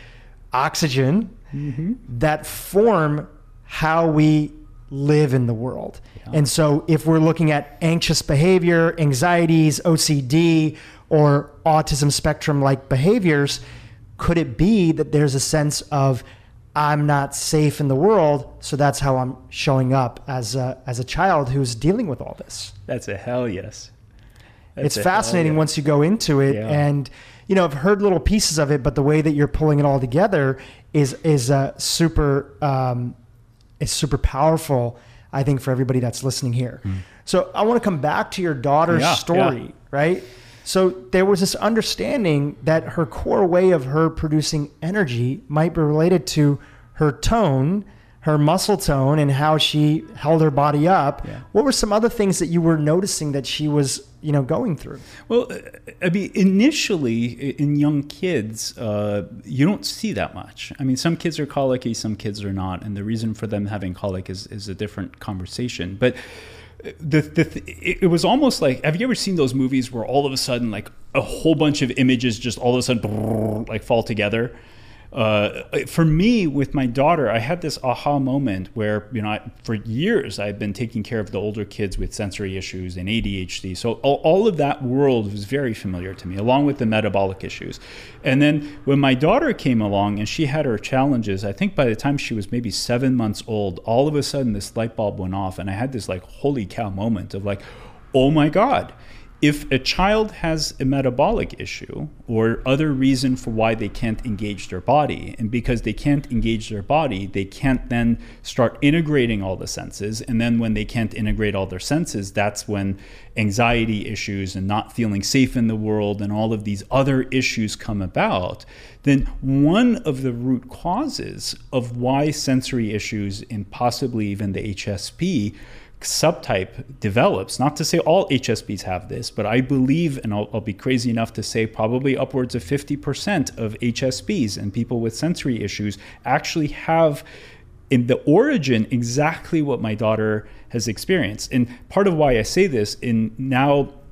oxygen mm-hmm. that form how we live in the world. Yeah. And so if we're looking at anxious behavior, anxieties, O C D, or autism spectrum-like behaviors, could it be that there's a sense of I'm not safe in the world, so that's how I'm showing up as a, as a child who's dealing with all this? That's a hell yes. That's it's fascinating yes. once you go into it. Yeah. And, you know, I've heard little pieces of it, but the way that you're pulling it all together is is uh, super um, is super powerful, I think, for everybody that's listening here. Mm. So I want to come back to your daughter's yeah, story, yeah. right? So there was this understanding that her core way of her producing energy might be related to her tone, her muscle tone, and how she held her body up. Yeah. What were some other things that you were noticing that she was, you know, going through? Well, I mean, initially in young kids, uh, you don't see that much. I mean, some kids are colicky, some kids are not. And the reason for them having colic is, is a different conversation. But The, the it was almost like, have you ever seen those movies where all of a sudden like a whole bunch of images just all of a sudden like fall together? Uh, for me, with my daughter, I had this aha moment where, you know, I, for years I've been taking care of the older kids with sensory issues and A D H D. So all, all of that world was very familiar to me, along with the metabolic issues. And then when my daughter came along and she had her challenges, I think by the time she was maybe seven months old, all of a sudden this light bulb went off, and I had this like holy cow moment of like, oh my God. If a child has a metabolic issue or other reason for why they can't engage their body, and because they can't engage their body, they can't then start integrating all the senses. And then when they can't integrate all their senses, that's when anxiety issues and not feeling safe in the world and all of these other issues come about. Then one of the root causes of why sensory issues and possibly even the H S P subtype develops, not to say all H S Ps have this, but I believe, and I'll, I'll be crazy enough to say probably upwards of fifty percent of H S Ps and people with sensory issues actually have in the origin exactly what my daughter has experienced. And part of why I say this, in now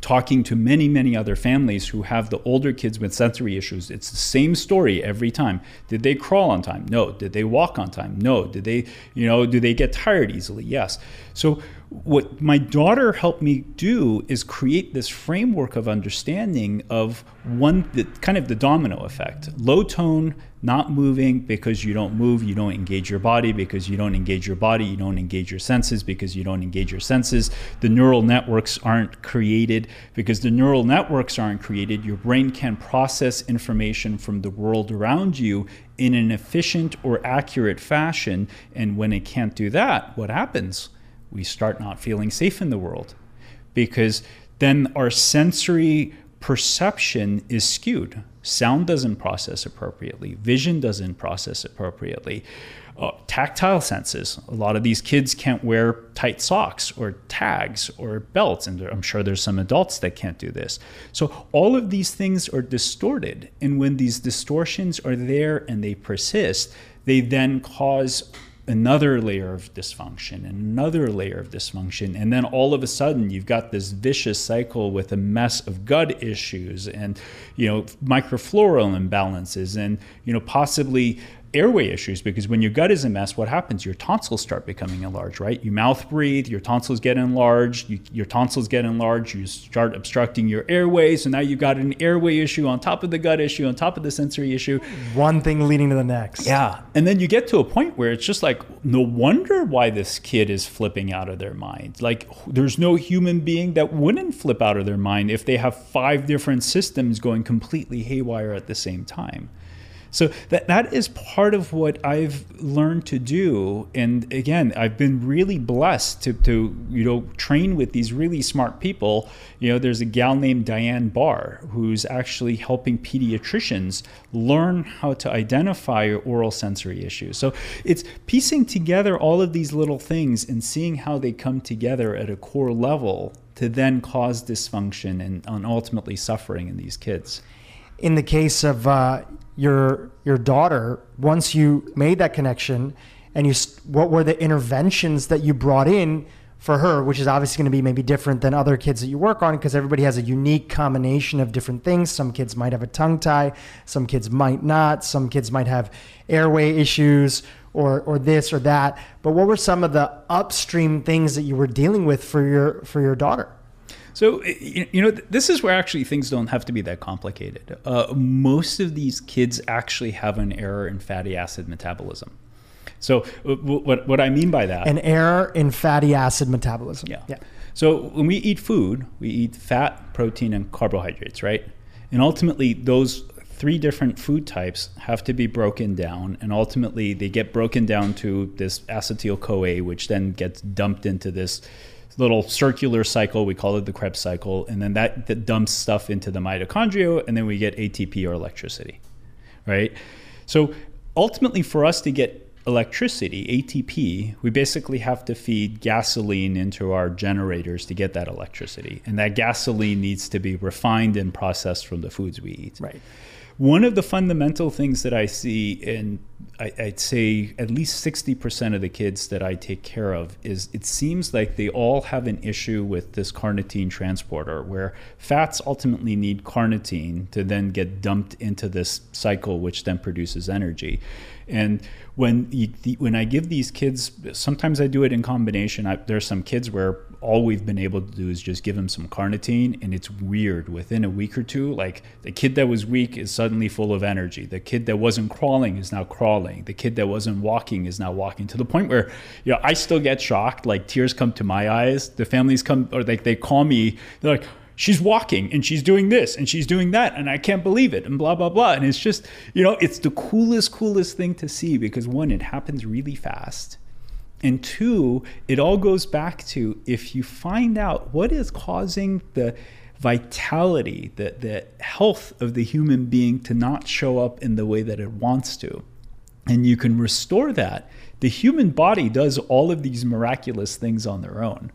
talking to many, many other families who have the older kids with sensory issues, it's the same story every time. Did they crawl on time? No. Did they walk on time? No. Did they, you know, do they get tired easily? Yes. So what my daughter helped me do is create this framework of understanding of one, the, kind of the domino effect. Low tone, not moving because you don't move, you don't engage your body, because you don't engage your body, you don't engage your senses, because you don't engage your senses. The neural networks aren't created. Because the neural networks aren't created, your brain can process information from the world around you in an efficient or accurate fashion. And when it can't do that, what happens? We start not feeling safe in the world, because then our sensory perception is skewed. Sound doesn't process appropriately. Vision doesn't process appropriately. Uh, tactile senses. A lot of these kids can't wear tight socks or tags or belts, and I'm sure there's some adults that can't do this. So all of these things are distorted, and when these distortions are there and they persist, they then cause another layer of dysfunction and another layer of dysfunction. And then all of a sudden you've got this vicious cycle with a mess of gut issues and, you know, microfloral imbalances and, you know, possibly airway issues, because when your gut is a mess, what happens? Your tonsils start becoming enlarged, right? You mouth breathe, your tonsils get enlarged, you, your tonsils get enlarged, you start obstructing your airways, so now you've got an airway issue on top of the gut issue, on top of the sensory issue. One thing leading to the next. Yeah. And then you get to a point where it's just like, no wonder why this kid is flipping out of their mind. Like, there's no human being that wouldn't flip out of their mind if they have five different systems going completely haywire at the same time. So that that is part of what I've learned to do. And again, I've been really blessed to, to you know, train with these really smart people. You know, there's a gal named Diane Barr who's actually helping pediatricians learn how to identify oral sensory issues. So it's piecing together all of these little things and seeing how they come together at a core level to then cause dysfunction and, and ultimately suffering in these kids. In the case of uh, your your daughter, once you made that connection, and you, what were the interventions that you brought in for her, which is obviously going to be maybe different than other kids that you work on, because everybody has a unique combination of different things. Some kids might have a tongue tie, some kids might not, some kids might have airway issues or or this or that. But what were some of the upstream things that you were dealing with for your for your daughter? So, you know, this is where actually things don't have to be that complicated. Uh, most of these kids actually have an error in fatty acid metabolism. So what what I mean by that... An error in fatty acid metabolism. Yeah. yeah. So when we eat food, we eat fat, protein, and carbohydrates, right? And ultimately, those three different food types have to be broken down, and ultimately they get broken down to this acetyl-CoA, which then gets dumped into this little circular cycle. We call it the Krebs cycle. And then that, that dumps stuff into the mitochondria, and then we get A T P or electricity, right? So ultimately for us to get electricity, A T P, we basically have to feed gasoline into our generators to get that electricity. And that gasoline needs to be refined and processed from the foods we eat. Right. One of the fundamental things that I see in, I, I'd say at least sixty percent of the kids that I take care of is it seems like they all have an issue with this carnitine transporter, where fats ultimately need carnitine to then get dumped into this cycle, which then produces energy. And when you, when I give these kids, sometimes I do it in combination. I, there's some kids where all we've been able to do is just give them some carnitine, and it's weird. Within a week or two, like the kid that was weak is suddenly full of energy. The kid that wasn't crawling is now crawling. The kid that wasn't walking is now walking, to the point where, you know, I still get shocked. Like tears come to my eyes. The families come, or like they call me. They're like, she's walking and she's doing this and she's doing that and I can't believe it and blah, blah, blah. And it's just, you know, it's the coolest, coolest thing to see, because one, it happens really fast. And two, it all goes back to, if you find out what is causing the vitality, the, the health of the human being to not show up in the way that it wants to, and you can restore that, the human body does all of these miraculous things on their own.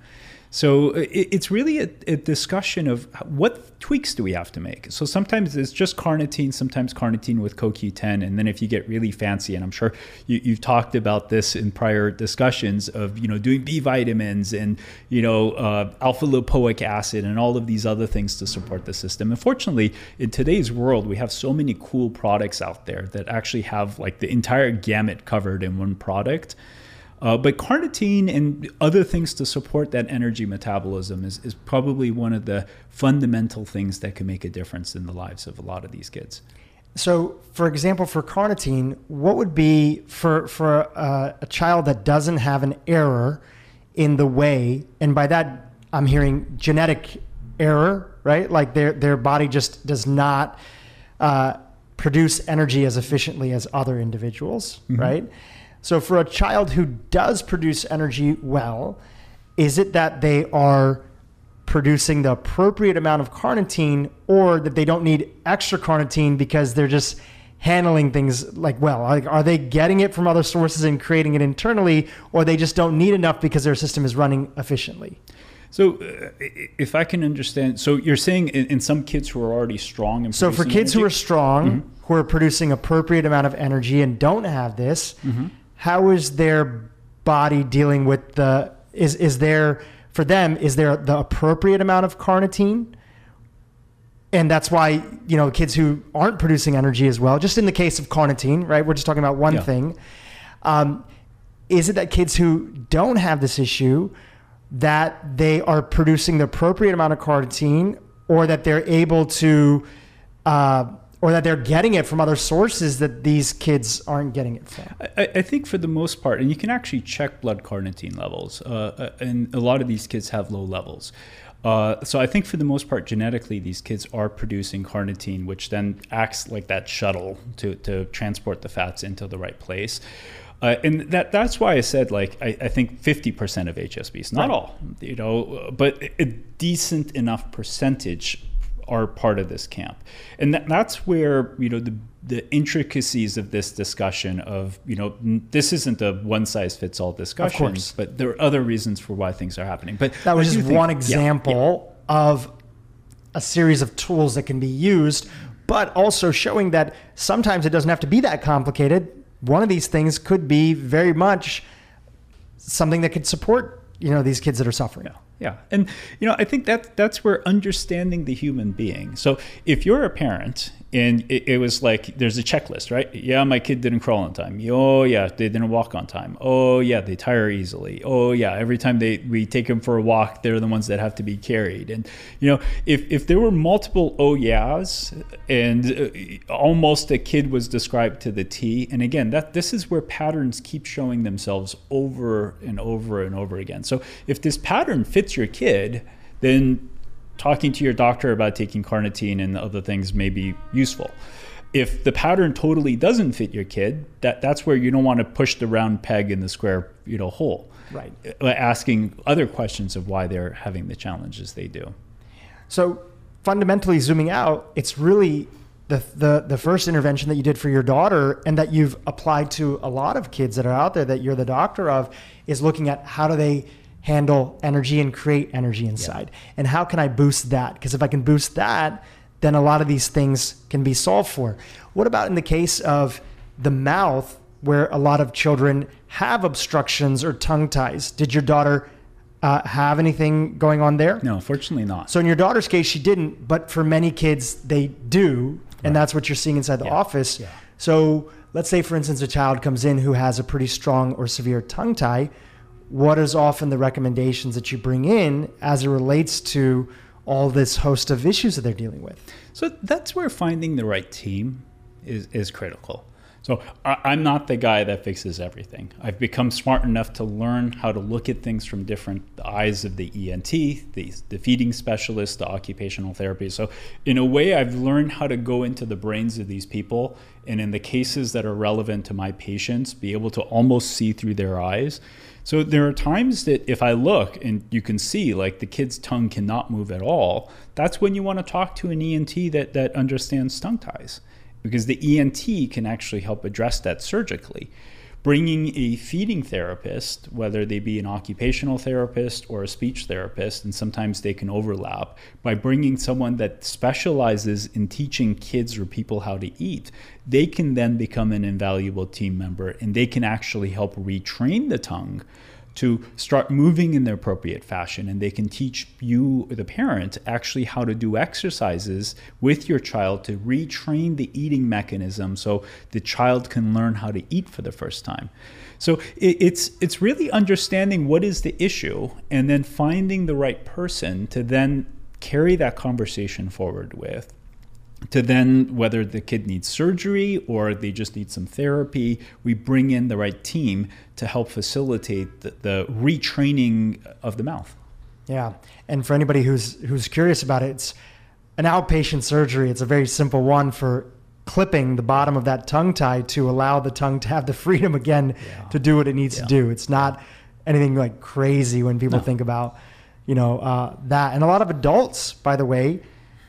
So it, it's really a, a discussion of what tweaks do we have to make. So sometimes it's just carnitine, sometimes carnitine with C O Q ten. And then if you get really fancy, and I'm sure you, you've talked about this in prior discussions of, you know, doing B vitamins and, you know, uh, alpha lipoic acid and all of these other things to support the system. Unfortunately, in today's world, we have so many cool products out there that actually have like the entire gamut covered in one product. Uh, but carnitine and other things to support that energy metabolism is, is probably one of the fundamental things that can make a difference in the lives of a lot of these kids. So, for example, for carnitine, what would be for, for a, a child that doesn't have an error in the way, and by that I'm hearing genetic error, right? Like their, their body just does not uh, produce energy as efficiently as other individuals, mm-hmm. right? So for a child who does produce energy well, is it that they are producing the appropriate amount of carnitine, or that they don't need extra carnitine because they're just handling things like well? Like, are they getting it from other sources and creating it internally, or they just don't need enough because their system is running efficiently? So uh, if I can understand, so you're saying in, in some kids who are already strong and so for kids energy? who are strong, mm-hmm. who are producing appropriate amount of energy and don't have this, mm-hmm. how is their body dealing with the, is, is there, for them, is there the appropriate amount of carnitine? And that's why, you know, kids who aren't producing energy as well, just in the case of carnitine, right? We're just talking about one yeah. thing. Um, is it that kids who don't have this issue, that they are producing the appropriate amount of carnitine, or that they're able to, uh, or that they're getting it from other sources that these kids aren't getting it from? I, I think for the most part, and you can actually check blood carnitine levels, uh, and a lot of these kids have low levels. Uh, so I think for the most part, genetically, these kids are producing carnitine, which then acts like that shuttle to, to transport the fats into the right place. Uh, and that that's why I said, like, I, I think fifty percent of H S Bs, not right. all, you know, but a decent enough percentage are part of this camp. And that, that's where, you know, the the intricacies of this discussion of, you know, this isn't a one size fits all discussion, of course. But there are other reasons for why things are happening. But that was just think, one example yeah, yeah. of a series of tools that can be used, but also showing that sometimes it doesn't have to be that complicated. One of these things could be very much something that could support, you know, these kids that are suffering. Yeah. Yeah. And, you know, I think that that's where understanding the human being. So if you're a parent and it, it was like, there's a checklist, right? Yeah, my kid didn't crawl on time. Oh, yeah, they didn't walk on time. Oh, yeah, they tire easily. Oh, yeah, every time they we take them for a walk, they're the ones that have to be carried. And, you know, if, if there were multiple oh, yeahs and uh, almost a kid was described to the T, and again, that this is where patterns keep showing themselves over and over and over again. So if this pattern fits your kid, then talking to your doctor about taking carnitine and other things may be useful. If the pattern totally doesn't fit your kid, that, that's where you don't want to push the round peg in the square, you know, hole. Right. Asking other questions of why they're having the challenges they do. So fundamentally, zooming out, it's really the, the, the first intervention that you did for your daughter and that you've applied to a lot of kids that are out there that you're the doctor of, is looking at how do they handle energy and create energy inside. Yeah. And how can I boost that? Because if I can boost that, then a lot of these things can be solved for. What about in the case of the mouth, where a lot of children have obstructions or tongue ties? Did your daughter uh, have anything going on there? No, fortunately not. So in your daughter's case, she didn't, but for many kids, they do. And right. that's what you're seeing inside the yeah. office. Yeah. So let's say, for instance, a child comes in who has a pretty strong or severe tongue tie. What is often the recommendations that you bring in as it relates to all this host of issues that they're dealing with? So that's where finding the right team is, is critical. So I'm not the guy that fixes everything. I've become smart enough to learn how to look at things from different eyes of the E N T, the, the feeding specialist, the occupational therapy. So in a way, I've learned how to go into the brains of these people, and in the cases that are relevant to my patients, be able to almost see through their eyes. So there are times that if I look and you can see like the kid's tongue cannot move at all, that's when you want to talk to an E N T that, that understands tongue ties, because the E N T can actually help address that surgically. bringing a feeding therapist, whether they be an occupational therapist or a speech therapist, and sometimes they can overlap, by bringing someone that specializes in teaching kids or people how to eat, they can then become an invaluable team member, and they can actually help retrain the tongue to start moving in the appropriate fashion. And they can teach you, the parent, actually how to do exercises with your child to retrain the eating mechanism so the child can learn how to eat for the first time. So it, it's it's really understanding what is the issue and then finding the right person to then carry that conversation forward with, to then, whether the kid needs surgery or they just need some therapy, we bring in the right team to help facilitate the, the retraining of the mouth. Yeah. And for anybody who's who's curious about it, it's an outpatient surgery. It's a very simple one for clipping the bottom of that tongue tie to allow the tongue to have the freedom again yeah. to do what it needs yeah. to do. It's not anything like crazy when people no. think about, you know, uh, that. And a lot of adults, by the way,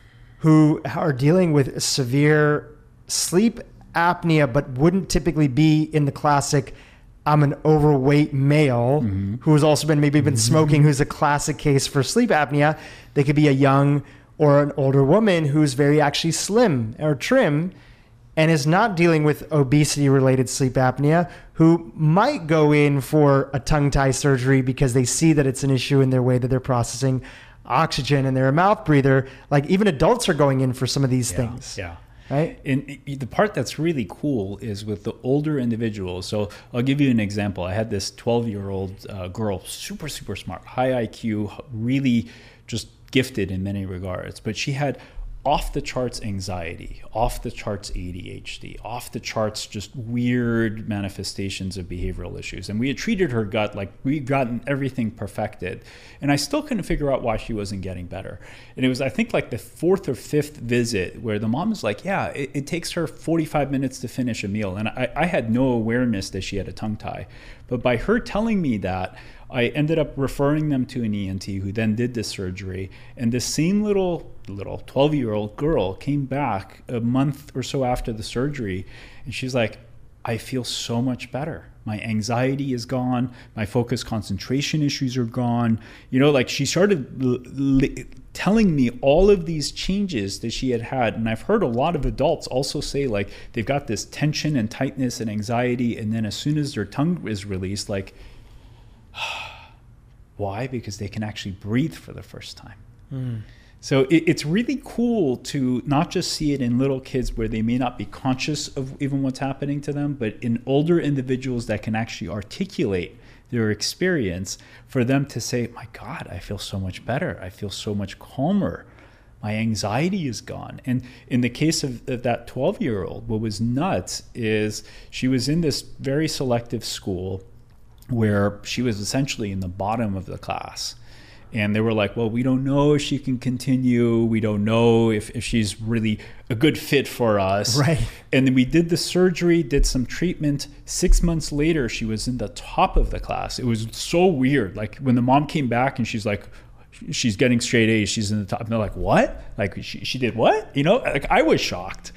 who are dealing with severe sleep apnea, but wouldn't typically be in the classic, I'm an overweight male mm-hmm. who has also been maybe been smoking, who's a classic case for sleep apnea. They could be a young or an older woman who's very actually slim or trim and is not dealing with obesity-related sleep apnea, who might go in for a tongue tie surgery because they see that it's an issue in their way that they're processing oxygen and they're a mouth breather. Like even adults are going in for some of these yeah, things. Yeah. Right. And the part that's really cool is with the older individuals. So I'll give you an example. I had this twelve year old uh, girl, super, super smart, high I Q, really just gifted in many regards, but she had off the charts anxiety, off the charts A D H D, off the charts just weird manifestations of behavioral issues. And we had treated her gut like we'd gotten everything perfected. And I still couldn't figure out why she wasn't getting better. And it was, I think, like the fourth or fifth visit where the mom was like, yeah, it, it takes her forty-five minutes to finish a meal. And I, I had no awareness that she had a tongue tie. But by her telling me that, I ended up referring them to an E N T who then did the surgery. And this same little little twelve year old girl came back a month or so after the surgery. And she's like, I feel so much better. My anxiety is gone. My focus concentration issues are gone. You know, like she started l- l- telling me all of these changes that she had had. And I've heard a lot of adults also say like they've got this tension and tightness and anxiety. And then as soon as their tongue is released, like, why? Because they can actually breathe for the first time. Mm. So it, it's really cool to not just see it in little kids where they may not be conscious of even what's happening to them, but in older individuals that can actually articulate their experience, for them to say, my God, I feel so much better. I feel so much calmer. My anxiety is gone. And in the case of, of that twelve year old, what was nuts is she was in this very selective school where she was essentially in the bottom of the class. And they were like, well, we don't know if she can continue. We don't know if, if she's really a good fit for us. Right. And then we did the surgery, did some treatment. Six months later, she was in the top of the class. It was so weird. Like when the mom came back and she's like, she's getting straight A's, she's in the top. And they're like, what? Like she, she did what? You know, like I was shocked.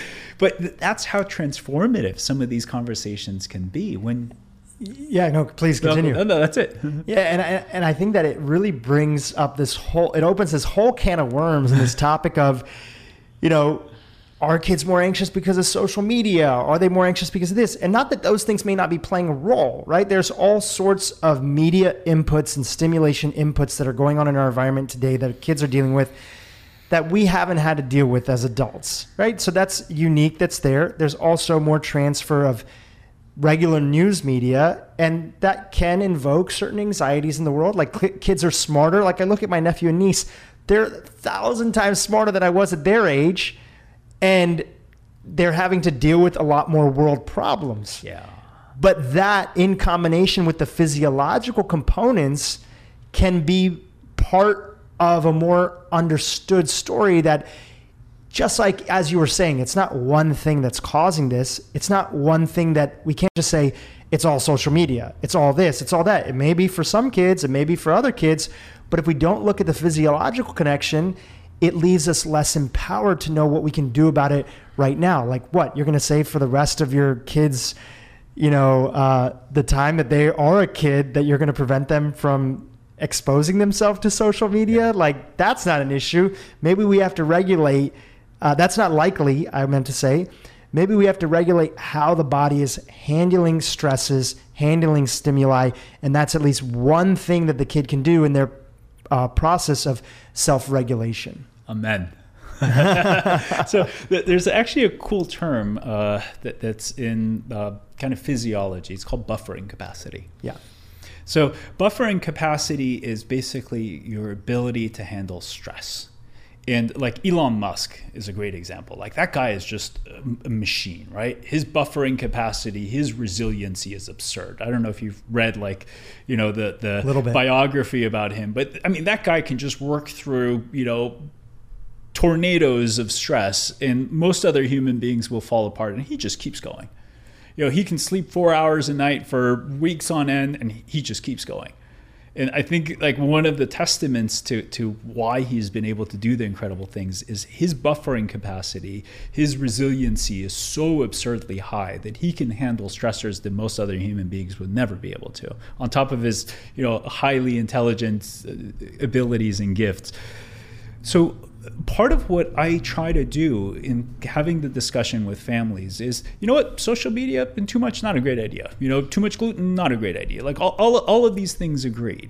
But that's how transformative some of these conversations can be when... Yeah, no, please continue. No, no, that's it. Yeah, and I, and I think that it really brings up this whole, it opens this whole can of worms in this topic of, you know, are kids more anxious because of social media? Are they more anxious because of this? And not that those things may not be playing a role, right? There's all sorts of media inputs and stimulation inputs that are going on in our environment today that kids are dealing with that we haven't had to deal with as adults, right? So that's unique, that's there. There's also more transfer of regular news media, and that can invoke certain anxieties in the world. Like kids are smarter. Like I look at my nephew and niece, they're a thousand times smarter than I was at their age, and they're having to deal with a lot more world problems. Yeah. But that in combination with the physiological components can be part of a more understood story that, just like, as you were saying, it's not one thing that's causing this. It's not one thing that we can't just say it's all social media. It's all this, it's all that. It may be for some kids, it may be for other kids, but if we don't look at the physiological connection, it leaves us less empowered to know what we can do about it right now. Like what? You're going to say for the rest of your kids' you know, uh, the time that they are a kid, that you're going to prevent them from exposing themselves to social media. Like, that's not an issue. Maybe we have to regulate. Uh, that's not likely, I meant to say. Maybe we have to regulate how the body is handling stresses, handling stimuli, and that's at least one thing that the kid can do in their uh, process of self-regulation. Amen. So th- there's actually a cool term uh, that, that's in uh, kind of physiology. It's called buffering capacity. Yeah. So buffering capacity is basically your ability to handle stress. And like Elon Musk is a great example. Like, that guy is just a, a machine, right? His buffering capacity, his resiliency is absurd. I don't know if you've read like, you know, the, the biography about him, but I mean, that guy can just work through, you know, tornadoes of stress, and most other human beings will fall apart, and he just keeps going. You know, he can sleep four hours a night for weeks on end, and he just keeps going. And I think like one of the testaments to, to why he's been able to do the incredible things is his buffering capacity, his resiliency is so absurdly high that he can handle stressors that most other human beings would never be able to, on top of his, you know, highly intelligent abilities and gifts. So part of what I try to do in having the discussion with families is, you know what, social media and too much, not a great idea. You know, too much gluten, not a great idea. Like all, all, all of these things agreed.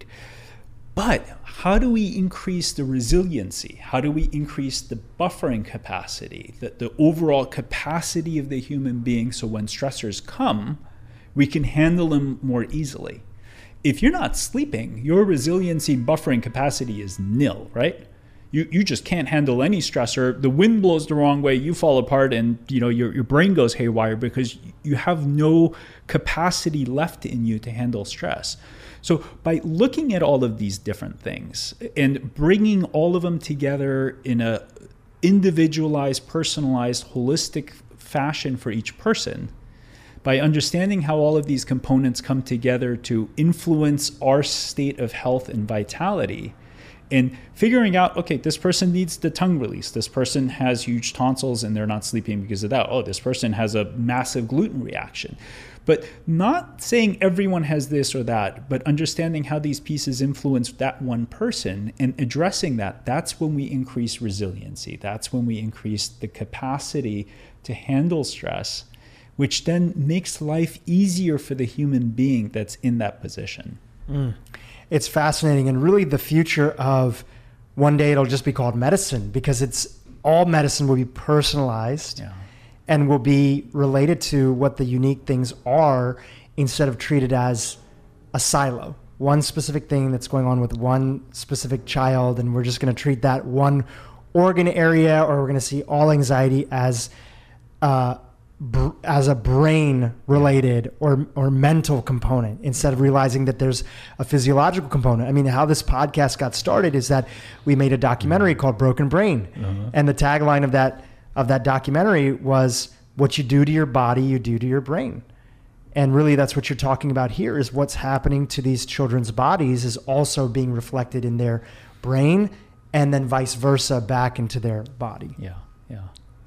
But how do we increase the resiliency? How do we increase the buffering capacity, the, the overall capacity of the human being, so when stressors come, we can handle them more easily? If you're not sleeping, your resiliency buffering capacity is nil, right? You you just can't handle any stressor. The wind blows the wrong way, you fall apart, and you know your, your brain goes haywire because you have no capacity left in you to handle stress. So by looking at all of these different things and bringing all of them together in a individualized, personalized, holistic fashion for each person, by understanding how all of these components come together to influence our state of health and vitality, and figuring out, okay, this person needs the tongue release. This person has huge tonsils and they're not sleeping because of that. Oh, this person has a massive gluten reaction. But not saying everyone has this or that, but understanding how these pieces influence that one person and addressing that, that's when we increase resiliency. That's when we increase the capacity to handle stress, which then makes life easier for the human being that's in that position. Mm. It's fascinating, and really the future of one day it'll just be called medicine, because it's all medicine will be personalized yeah. and will be related to what the unique things are, instead of treated as a silo, one specific thing that's going on with one specific child, and we're just going to treat that one organ area, or we're going to see all anxiety as uh, Br- as a brain related or or mental component, instead of realizing that there's a physiological component. I mean, how this podcast got started is that we made a documentary mm-hmm. called Broken Brain. Uh-huh. And the tagline of that of that documentary was, what you do to your body, you do to your brain. And really that's what you're talking about here, is what's happening to these children's bodies is also being reflected in their brain, and then vice versa back into their body. Yeah. Yeah.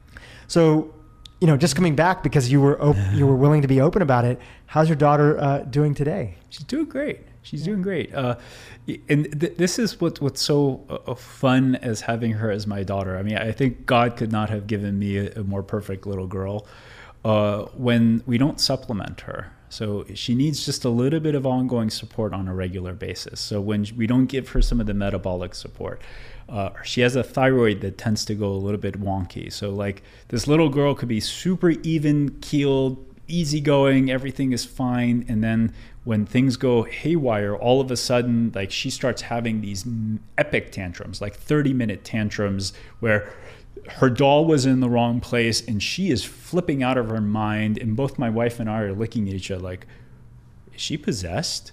So, you know, just coming back, because you were op- you were willing to be open about it. How's your daughter uh, doing today? She's doing great. She's doing great. Uh, and th- this is what what's so uh, fun as having her as my daughter. I mean, I think God could not have given me a, a more perfect little girl. Uh, when we don't supplement her. So she needs just a little bit of ongoing support on a regular basis. So when we don't give her some of the metabolic support, uh, she has a thyroid that tends to go a little bit wonky. So like this little girl could be super even keeled, easygoing, everything is fine. And then when things go haywire, all of a sudden, like she starts having these epic tantrums, like thirty minute tantrums where her doll was in the wrong place and she is flipping out of her mind. And both my wife and I are looking at each other like, is she possessed?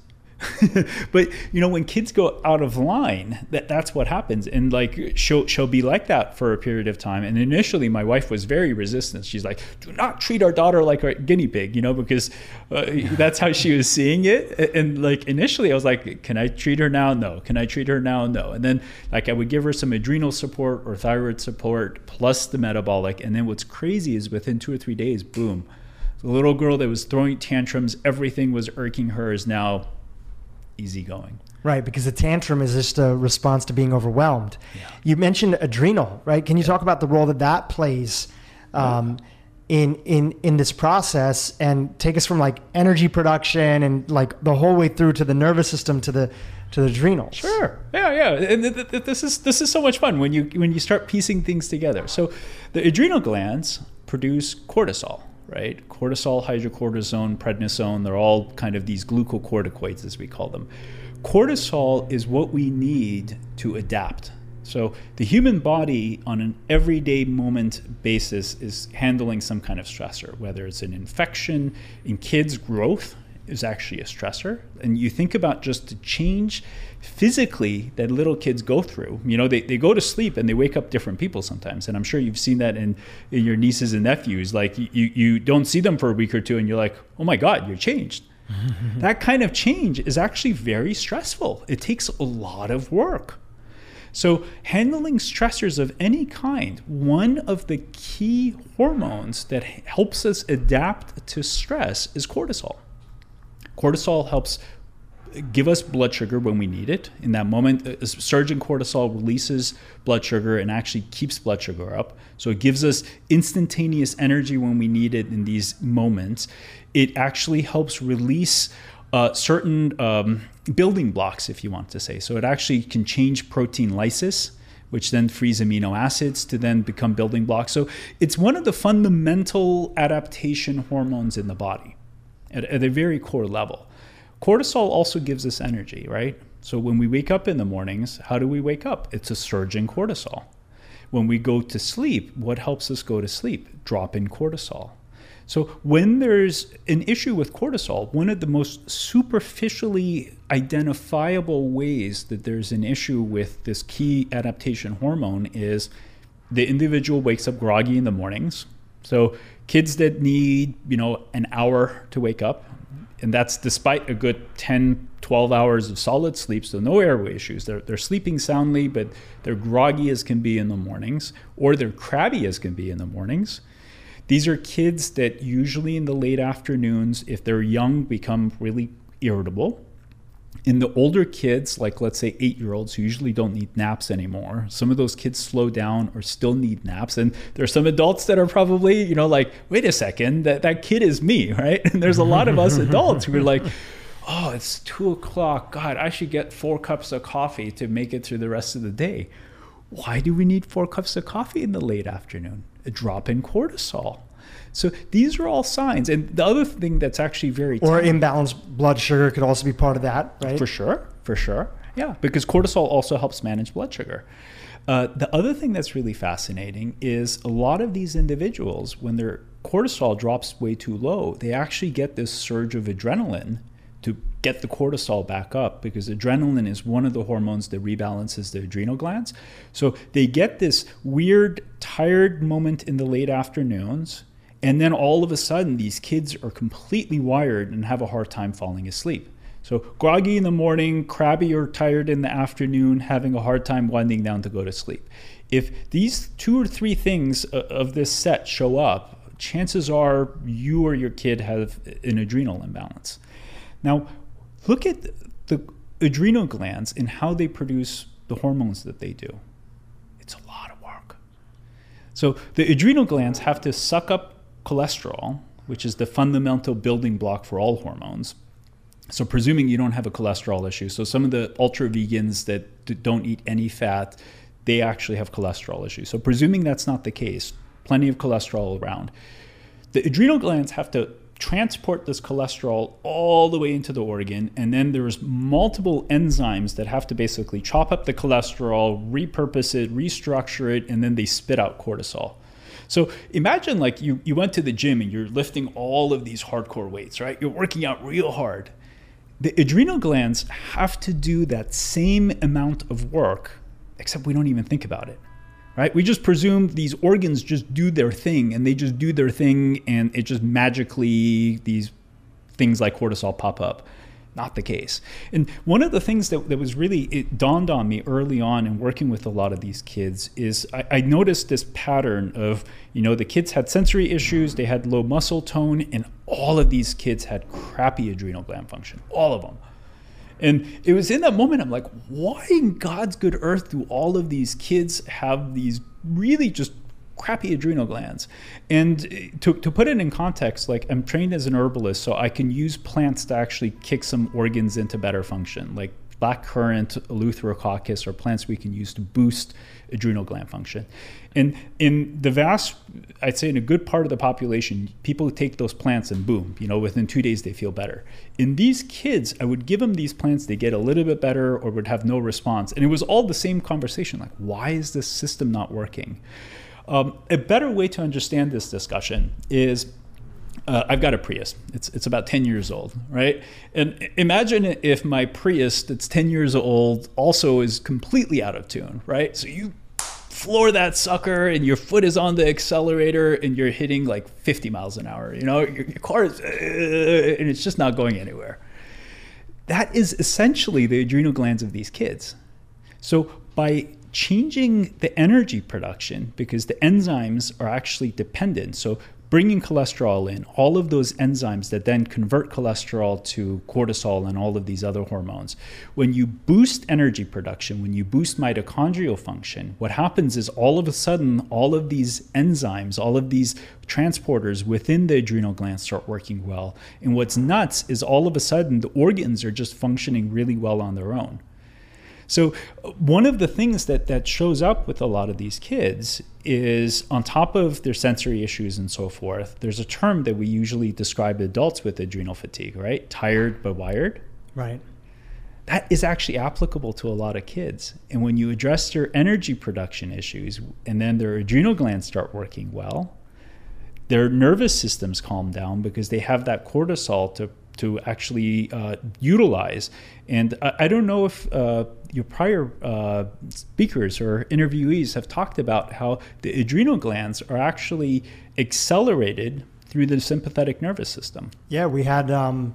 But you know, when kids go out of line, that that's what happens. And like she'll she'll be like that for a period of time. And initially my wife was very resistant. She's like, do not treat our daughter like a guinea pig, you know, because uh, that's how she was seeing it. And like initially I was like, can I treat her now? No. Can I treat her now? No. And then like I would give her some adrenal support or thyroid support plus the metabolic. And then what's crazy is within two or three days, boom, The little girl that was throwing tantrums, everything was irking her, is now easygoing. Right, because a tantrum is just a response to being overwhelmed. Yeah. You mentioned adrenal, right? Can you talk about the role that that plays um, in in in this process, and take us from like energy production and like the whole way through to the nervous system to the to the adrenals? Sure. Yeah, yeah. And th- th- this is this is so much fun when you when you start piecing things together. So the adrenal glands produce cortisol, right? Cortisol, hydrocortisone, prednisone, they're all kind of these glucocorticoids, as we call them. Cortisol is what we need to adapt. So the human body on an everyday moment basis is handling some kind of stressor, whether it's an infection. In kids, growth is actually a stressor. And you think about just the change physically that little kids go through. You know, they, they go to sleep and they wake up different people sometimes. And I'm sure you've seen that in, in your nieces and nephews. Like you, you don't see them for a week or two and you're like, oh my God, you're changed. That kind of change is actually very stressful. It takes a lot of work. So handling stressors of any kind, one of the key hormones that helps us adapt to stress is cortisol. Cortisol helps give us blood sugar when we need it. In that moment, a surge in cortisol releases blood sugar and actually keeps blood sugar up. So it gives us instantaneous energy when we need it in these moments. It actually helps release uh, certain um, building blocks, if you want to say. So it actually can change protein lysis, which then frees amino acids to then become building blocks. So it's one of the fundamental adaptation hormones in the body at, at a very core level. Cortisol also gives us energy, right? So when we wake up in the mornings, how do we wake up? It's a surge in cortisol. When we go to sleep, what helps us go to sleep? Drop in cortisol. So when there's an issue with cortisol, one of the most superficially identifiable ways that there's an issue with this key adaptation hormone is the individual wakes up groggy in the mornings. So kids that need, you know, an hour to wake up, and that's despite a good ten, twelve hours of solid sleep, so no airway issues. They're, they're sleeping soundly, but they're groggy as can be in the mornings, or they're crabby as can be in the mornings. These are kids that usually in the late afternoons, if they're young, become really irritable. In the older kids, like let's say eight-year-olds who usually don't need naps anymore, some of those kids slow down or still need naps. And there's some adults that are probably, you know, like, wait a second, that, that kid is me, right? And there's a lot of us adults who are like, oh, it's two o'clock. God, I should get four cups of coffee to make it through the rest of the day. Why do we need four cups of coffee in the late afternoon? A drop in cortisol. So these are all signs. And the other thing that's actually very... Or telling, imbalanced blood sugar could also be part of that, right? For sure, for sure. Yeah, because cortisol also helps manage blood sugar. Uh, the other thing that's really fascinating is a lot of these individuals, when their cortisol drops way too low, they actually get this surge of adrenaline to get the cortisol back up, because adrenaline is one of the hormones that rebalances the adrenal glands. So they get this weird, tired moment in the late afternoons, and then all of a sudden, these kids are completely wired and have a hard time falling asleep. So groggy in the morning, crabby or tired in the afternoon, having a hard time winding down to go to sleep. If these two or three things of this set show up, chances are you or your kid have an adrenal imbalance. Now, look at the adrenal glands and how they produce the hormones that they do. It's a lot of work. So the adrenal glands have to suck up cholesterol, which is the fundamental building block for all hormones. So presuming you don't have a cholesterol issue, so some of the ultra vegans that don't eat any fat, they actually have cholesterol issues. So presuming that's not the case, plenty of cholesterol around. The adrenal glands have to transport this cholesterol all the way into the organ, and then there's multiple enzymes that have to basically chop up the cholesterol, repurpose it, restructure it, and then they spit out cortisol. So imagine like you, you went to the gym and you're lifting all of these hardcore weights, right? You're working out real hard. The adrenal glands have to do that same amount of work, except we don't even think about it, right? We just presume these organs just do their thing, and they just do their thing, and it just magically, these things like cortisol pop up. Not the case. And one of the things that, that was really, it dawned on me early on in working with a lot of these kids is I, I noticed this pattern of, you know, the kids had sensory issues, they had low muscle tone, and all of these kids had crappy adrenal gland function, all of them. And it was in that moment, I'm like, why in God's good earth do all of these kids have these really just crappy adrenal glands? And to, to put it in context, like I'm trained as an herbalist, so I can use plants to actually kick some organs into better function, like blackcurrant, eleutherococcus, or plants we can use to boost adrenal gland function. And in the vast, I'd say in a good part of the population, people take those plants and boom, you know, within two days they feel better. In these kids, I would give them these plants, they get a little bit better or would have no response. And it was all the same conversation, like, why is this system not working? Um, a better way to understand this discussion is Uh, I've got a Prius. It's it's about ten years old, right? And imagine if my Prius that's ten years old also is completely out of tune, right? So you floor that sucker and your foot is on the accelerator and you're hitting like fifty miles an hour. You know, your, your car is, uh, and it's just not going anywhere. That is essentially the adrenal glands of these kids. So by changing the energy production, because the enzymes are actually dependent, so bringing cholesterol in, all of those enzymes that then convert cholesterol to cortisol and all of these other hormones. When you boost energy production, when you boost mitochondrial function, what happens is all of a sudden, all of these enzymes, all of these transporters within the adrenal glands start working well. And what's nuts is all of a sudden, the organs are just functioning really well on their own. So one of the things that, that shows up with a lot of these kids is, on top of their sensory issues and so forth, there's a term that we usually describe adults with adrenal fatigue, right? Tired but wired. Right. That is actually applicable to a lot of kids. And when you address their energy production issues and then their adrenal glands start working well, their nervous systems calm down because they have that cortisol to to actually uh, utilize. And I, I don't know if uh, your prior uh, speakers or interviewees have talked about how the adrenal glands are actually accelerated through the sympathetic nervous system. Yeah, we had um,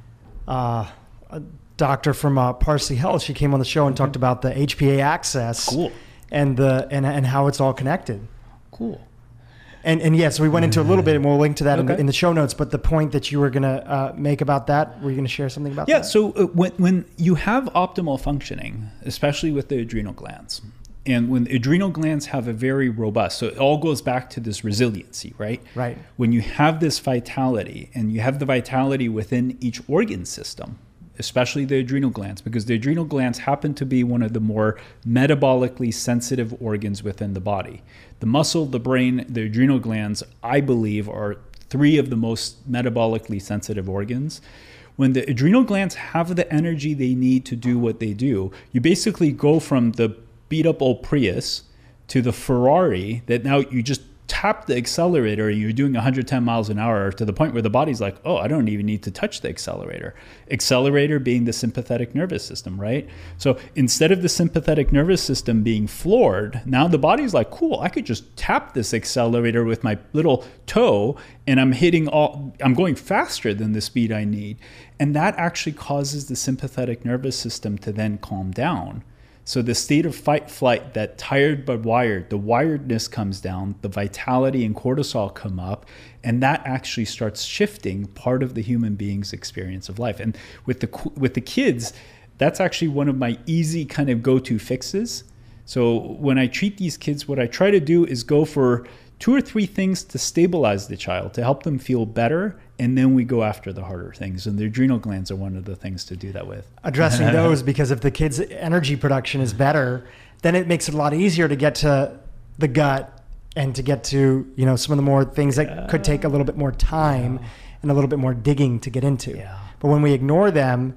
uh, a doctor from uh, Parsley Health. She came on the show and talked about the H P A axis. Cool. and the and, and how it's all connected. Cool. And and yes, we went into a little bit, and we'll link to that Okay. in, the, in the show notes. But the point that you were going to uh, make about that, were you going to share something about Yeah, that? so uh, when, when you have optimal functioning, especially with the adrenal glands, and when the adrenal glands have a very robust, so it all goes back to this resiliency, right? Right. When you have this vitality, and you have the vitality within each organ system, especially the adrenal glands, because the adrenal glands happen to be one of the more metabolically sensitive organs within the body. The muscle, the brain, the adrenal glands, I believe, are three of the most metabolically sensitive organs. When the adrenal glands have the energy they need to do what they do, you basically go from the beat up old Prius to the Ferrari that now you just tap the accelerator and you're doing one hundred ten miles an hour, to the point where the body's like, oh, I don't even need to touch the accelerator. Accelerator being the sympathetic nervous system, right? So instead of the sympathetic nervous system being floored, now the body's like, cool, I could just tap this accelerator with my little toe and I'm hitting all, I'm going faster than the speed I need. And that actually causes the sympathetic nervous system to then calm down. So the state of fight flight, that tired but wired, the wiredness comes down, the vitality and cortisol come up, and that actually starts shifting part of the human being's experience of life. And with the with the kids, that's actually one of my easy kind of go-to fixes. So when I treat these kids, what I try to do is go for two or three things to stabilize the child, to help them feel better, and then we go after the harder things. And the adrenal glands are one of the things to do that with. Addressing those, because if the kid's energy production is better, then it makes it a lot easier to get to the gut and to get to, you know, some of the more things that Yeah. could take a little bit more time Yeah. and a little bit more digging to get into. Yeah. But when we ignore them,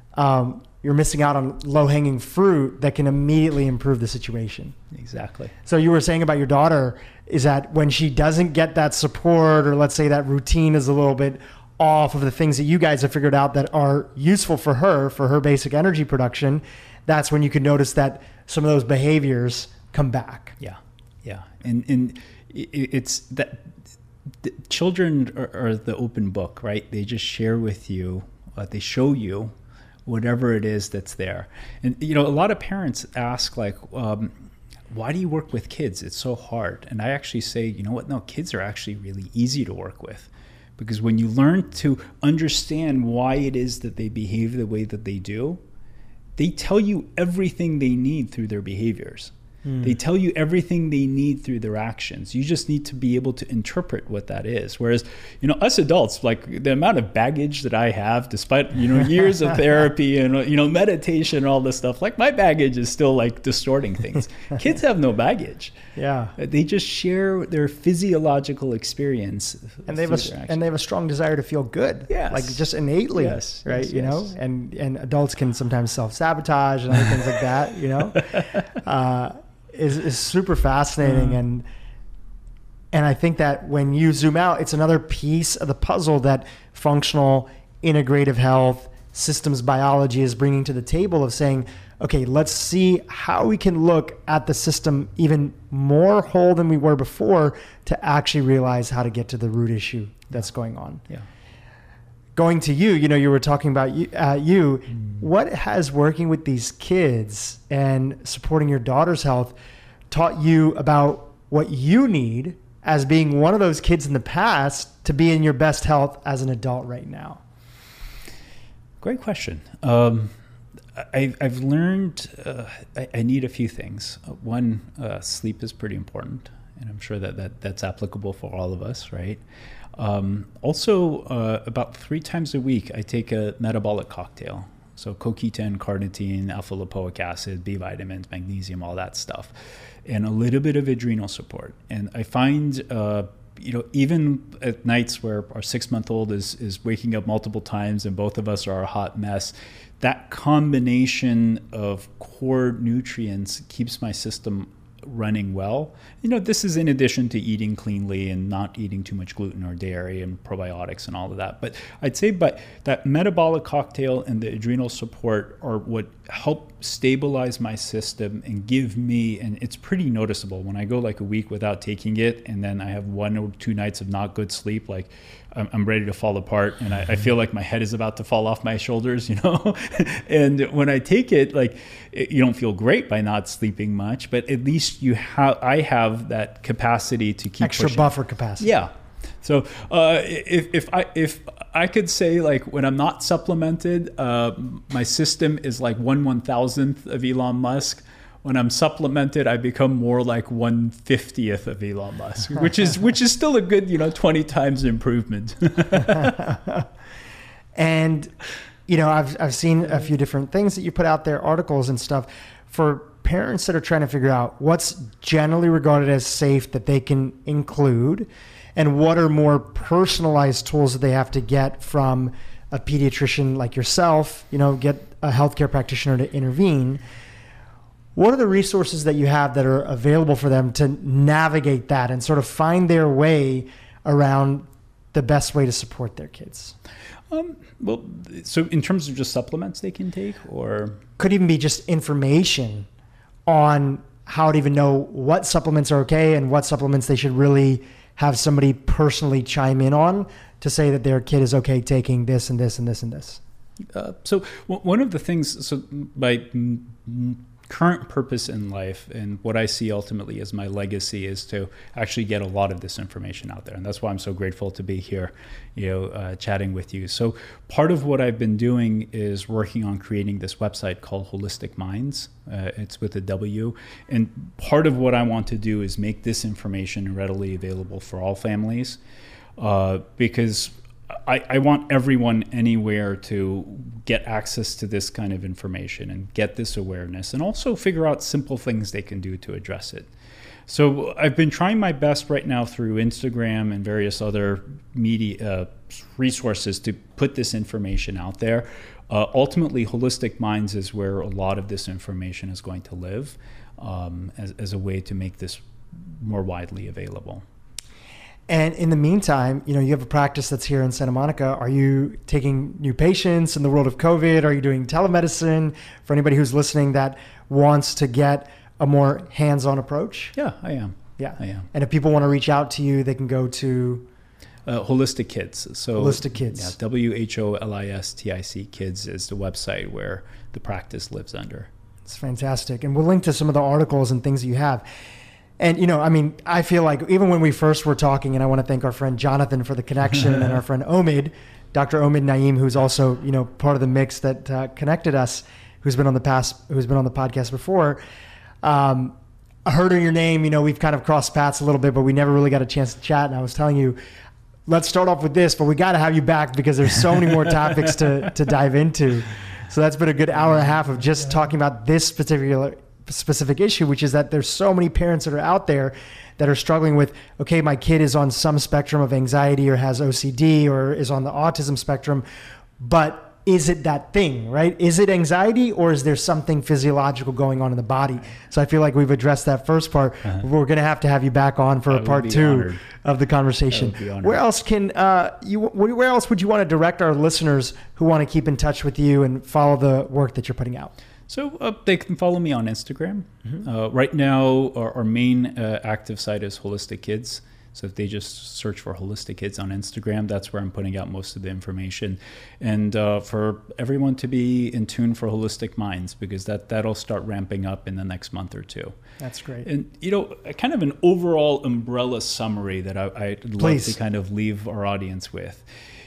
um, you're missing out on low-hanging fruit that can immediately improve the situation. Exactly. So you were saying about your daughter is that when she doesn't get that support, or let's say that routine is a little bit off of the things that you guys have figured out that are useful for her, for her basic energy production, that's when you can notice that some of those behaviors come back. Yeah. Yeah. And, and it, it's that the children are, are the open book, right? They just share with you, uh, they show you whatever it is that's there. And, you know, a lot of parents ask, like, um, why do you work with kids? It's so hard. And I actually say, you know what? No, kids are actually really easy to work with. Because when you learn to understand why it is that they behave the way that they do, they tell you everything they need through their behaviors. Mm. They tell you everything they need through their actions. You just need to be able to interpret what that is. Whereas, you know, us adults, like the amount of baggage that I have, despite, you know, years of therapy and, you know, meditation and all this stuff, like my baggage is still like distorting things. Kids have no baggage. Yeah. They just share their physiological experience. And they have a, and they have a strong desire to feel good. Yes. Like just innately. Yes. Right. Yes, you yes. know, and, and adults can sometimes self-sabotage and other things like that, you know. Uh, Is, is super fascinating. Mm. And and I think that when you zoom out, it's another piece of the puzzle that functional integrative health systems biology is bringing to the table of saying, okay, let's see how we can look at the system even more whole than we were before to actually realize how to get to the root issue that's going on. Yeah. Going to you, you know, you were talking about you, uh, you mm. what has working with these kids and supporting your daughter's health taught you about what you need as being one of those kids in the past to be in your best health as an adult right now? Great question. Um, I, I've learned uh, I, I need a few things. One, uh, sleep is pretty important, and I'm sure that, that that's applicable for all of us, right? Um, also, uh, about three times a week, I take a metabolic cocktail. So C O Q ten, carnitine, alpha-lipoic acid, B vitamins, magnesium, all that stuff, and a little bit of adrenal support. And I find, uh, you know, even at nights where our six-month-old is is waking up multiple times and both of us are a hot mess, that combination of core nutrients keeps my system running well. You know, this is in addition to eating cleanly and not eating too much gluten or dairy and probiotics and all of that. But I'd say but that metabolic cocktail and the adrenal support are what help stabilize my system and give me, and it's pretty noticeable when I go like a week without taking it and then I have one or two nights of not good sleep, like I'm, I'm ready to fall apart and I, I feel like my head is about to fall off my shoulders, you know? And when I take it, like it, you don't feel great by not sleeping much, but at least you have, I have that capacity to keep extra pushing. Buffer capacity. Yeah. So uh, if if I if I could say, like, when I'm not supplemented, uh, my system is like one one thousandth of Elon Musk. When I'm supplemented, I become more like one fiftieth of Elon Musk, which is which is still a good, you know, twenty times improvement. And you know, I've I've seen a few different things that you put out there, articles and stuff, for parents that are trying to figure out what's generally regarded as safe that they can include, and what are more personalized tools that they have to get from a pediatrician like yourself, you know, get a healthcare practitioner to intervene. What are the resources that you have that are available for them to navigate that and sort of find their way around the best way to support their kids? Um, well, so in terms of just supplements they can take, or? Could even be just information on how to even know what supplements are okay and what supplements they should really have somebody personally chime in on to say that their kid is okay taking this and this and this and this. Uh, so w- one of the things, so my m- current purpose in life and what I see ultimately as my legacy is to actually get a lot of this information out there. And that's why I'm so grateful to be here, you know, uh, chatting with you. So part of what I've been doing is working on creating this website called Holistic Minds. Uh, it's with a W. And part of what I want to do is make this information readily available for all families, uh, because I, I want everyone anywhere to get access to this kind of information and get this awareness, and also figure out simple things they can do to address it. So I've been trying my best right now through Instagram and various other media uh, resources to put this information out there. Uh, ultimately, Holistic Minds is where a lot of this information is going to live, um, as, as a way to make this more widely available. And in the meantime, you know, you have a practice that's here in Santa Monica. Are you taking new patients in the world of COVID? Are you doing telemedicine? For anybody who's listening that wants to get a more hands-on approach? Yeah, I am. Yeah, I am. And if people want to reach out to you, they can go to... Uh, Wholistic Kids. So Wholistic Kids. Yeah, W H O L I S T I C Kids is the website where the practice lives under. It's fantastic. And we'll link to some of the articles and things that you have. And, you know, I mean, I feel like even when we first were talking, and I want to thank our friend Jonathan for the connection and our friend Omid, Doctor Omid Naeem, who's also, you know, part of the mix that uh, connected us, who's been on the past, who's been on the podcast before. Um, I heard your name, you know, we've kind of crossed paths a little bit, but we never really got a chance to chat. And I was telling you, let's start off with this, but we got to have you back because there's so many more topics to, to dive into. So that's been a good hour and a half of just talking about this particular specific issue, which is that there's so many parents that are out there that are struggling with, okay, my kid is on some spectrum of anxiety or has O C D or is on the autism spectrum, but is it that thing, right? Is it anxiety or is there something physiological going on in the body? So I feel like we've addressed that first part. Uh-huh. We're going to have to have you back on for a part two honored. of the conversation. Where else can uh, you? Where else would you want to direct our listeners who want to keep in touch with you and follow the work that you're putting out? So uh, they can follow me on Instagram. Mm-hmm. Uh, right now, our, our main uh, active site is Wholistic Kids. So if they just search for Wholistic Kids on Instagram, that's where I'm putting out most of the information. And uh, for everyone to be in tune for Holistic Minds, because that, that'll start ramping up in the next month or two. That's great. And, you know, kind of an overall umbrella summary that I, I'd love Please. to kind of leave our audience with.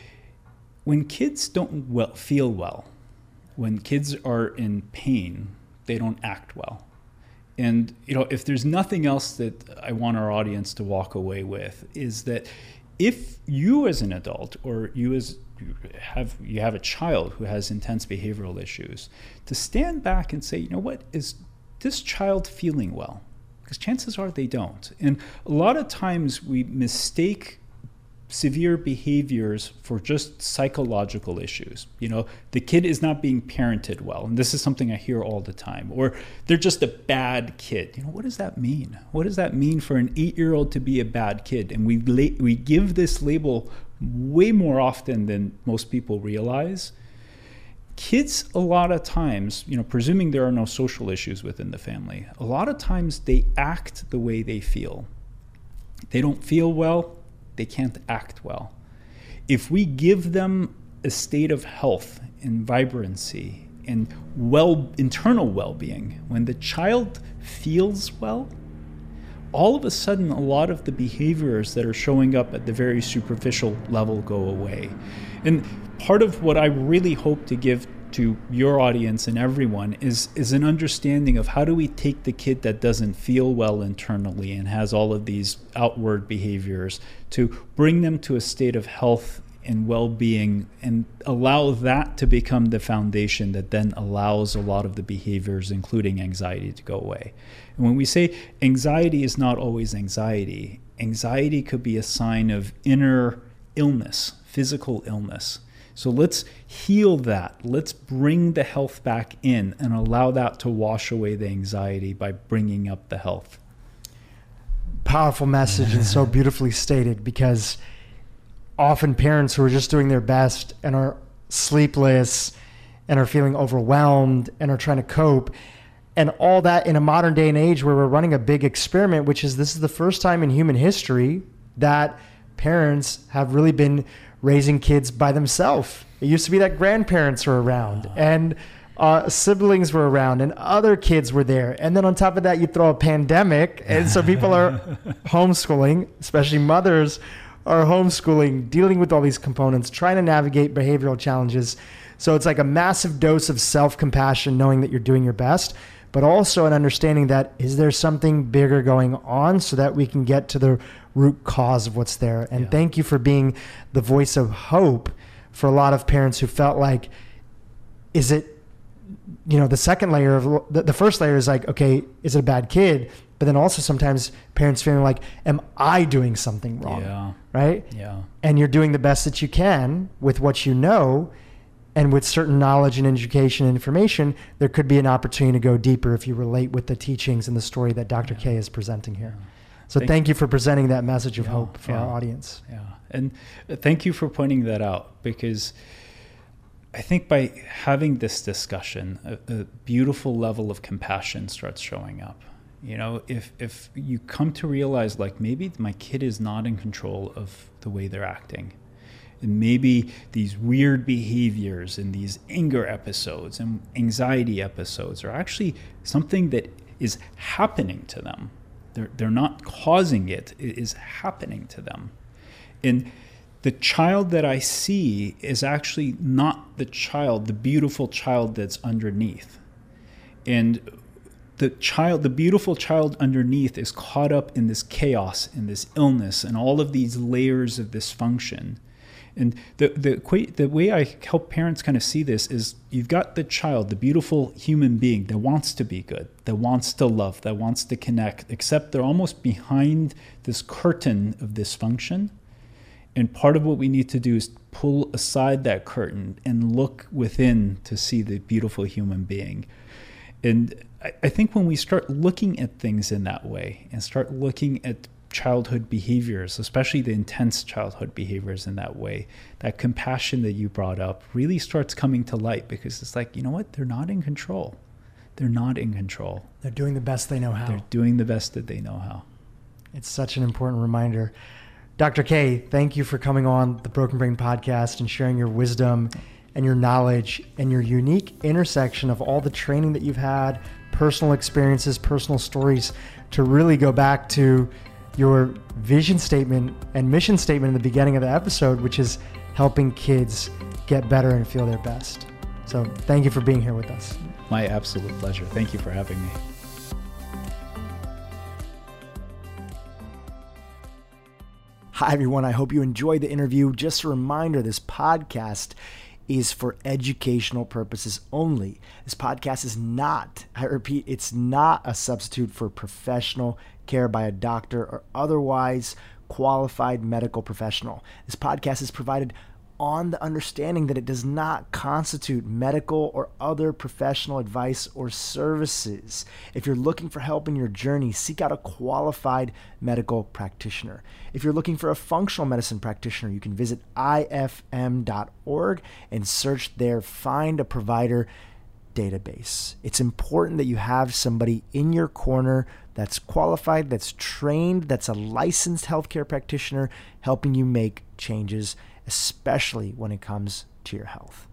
When kids don't well, feel well, when kids are in pain, they don't act well. And, you know, if there's nothing else that I want our audience to walk away with is that if you as an adult or you as you have you have a child who has intense behavioral issues, to stand back and say, you know what, is this child feeling well? Because chances are they don't. And a lot of times we mistake severe behaviors for just psychological issues. You know, the kid is not being parented well. And this is something I hear all the time. Or they're just a bad kid. You know, what does that mean? What does that mean for an eight-year-old to be a bad kid? And we la- we give this label way more often than most people realize. Kids, a lot of times, you know, presuming there are no social issues within the family, a lot of times they act the way they feel. They don't feel well, they can't act well. If we give them a state of health and vibrancy and well, internal well-being, when the child feels well, all of a sudden a lot of the behaviors that are showing up at the very superficial level go away. And part of what I really hope to give to your audience and everyone is is an understanding of how do we take the kid that doesn't feel well internally and has all of these outward behaviors to bring them to a state of health and well-being and allow that to become the foundation that then allows a lot of the behaviors, including anxiety, to go away. And when we say anxiety is not always anxiety, anxiety could be a sign of inner illness, physical illness. So let's heal that. Let's bring the health back in and allow that to wash away the anxiety by bringing up the health. Powerful message and so beautifully stated, because often parents who are just doing their best and are sleepless and are feeling overwhelmed and are trying to cope, and all that in a modern day and age where we're running a big experiment, which is this is the first time in human history that parents have really been raising kids by themselves. It used to be that grandparents were around and uh, siblings were around and other kids were there. And then on top of that, you throw a pandemic. And so people are homeschooling, especially mothers are homeschooling, dealing with all these components, trying to navigate behavioral challenges. So it's like a massive dose of self-compassion, knowing that you're doing your best, but also an understanding that is there something bigger going on so that we can get to the root cause of what's there. And yeah. Thank you for being the voice of hope for a lot of parents who felt like, is it, you know, the second layer of the, the first layer is like, okay, is it a bad kid? But then also sometimes parents feeling like, am I doing something wrong? Yeah. Right? Yeah. And you're doing the best that you can with what you know. And with certain knowledge and education and information, there could be an opportunity to go deeper if you relate with the teachings and the story that Doctor Yeah. K is presenting here. Yeah. So thank, thank you for presenting that message of yeah, hope for yeah, our audience. Yeah, and thank you for pointing that out, because I think by having this discussion, a, a beautiful level of compassion starts showing up. You know, if if you come to realize, like, maybe my kid is not in control of the way they're acting, and maybe these weird behaviors and these anger episodes and anxiety episodes are actually something that is happening to them. They're, they're not causing it, it is happening to them. And the child that I see is actually not the child, the beautiful child that's underneath. And the child, the beautiful child underneath is caught up in this chaos, in this illness, and all of these layers of dysfunction. And the, the, the way I help parents kind of see this is, you've got the child, the beautiful human being that wants to be good, that wants to love, that wants to connect, except they're almost behind this curtain of dysfunction. And part of what we need to do is pull aside that curtain and look within to see the beautiful human being. And I, I think when we start looking at things in that way and start looking at childhood behaviors, especially the intense childhood behaviors in that way, that compassion that you brought up really starts coming to light, because it's like, you know what? They're not in control. They're not in control. They're doing the best they know how. They're doing the best that they know how. It's such an important reminder. Doctor K, thank you for coming on the Broken Brain podcast and sharing your wisdom and your knowledge and your unique intersection of all the training that you've had, personal experiences, personal stories, to really go back to your vision statement and mission statement in the beginning of the episode, which is helping kids get better and feel their best. So thank you for being here with us. My absolute pleasure. Thank you for having me. Hi, everyone. I hope you enjoyed the interview. Just a reminder, this podcast is for educational purposes only. This podcast is not, I repeat, it's not a substitute for professional care by a doctor or otherwise qualified medical professional. This podcast is provided on the understanding that it does not constitute medical or other professional advice or services. If you're looking for help in your journey, seek out a qualified medical practitioner. If you're looking for a functional medicine practitioner, you can visit I F M dot org and search their Find a Provider database. It's important that you have somebody in your corner that's qualified, that's trained, that's a licensed healthcare practitioner helping you make changes, especially when it comes to your health.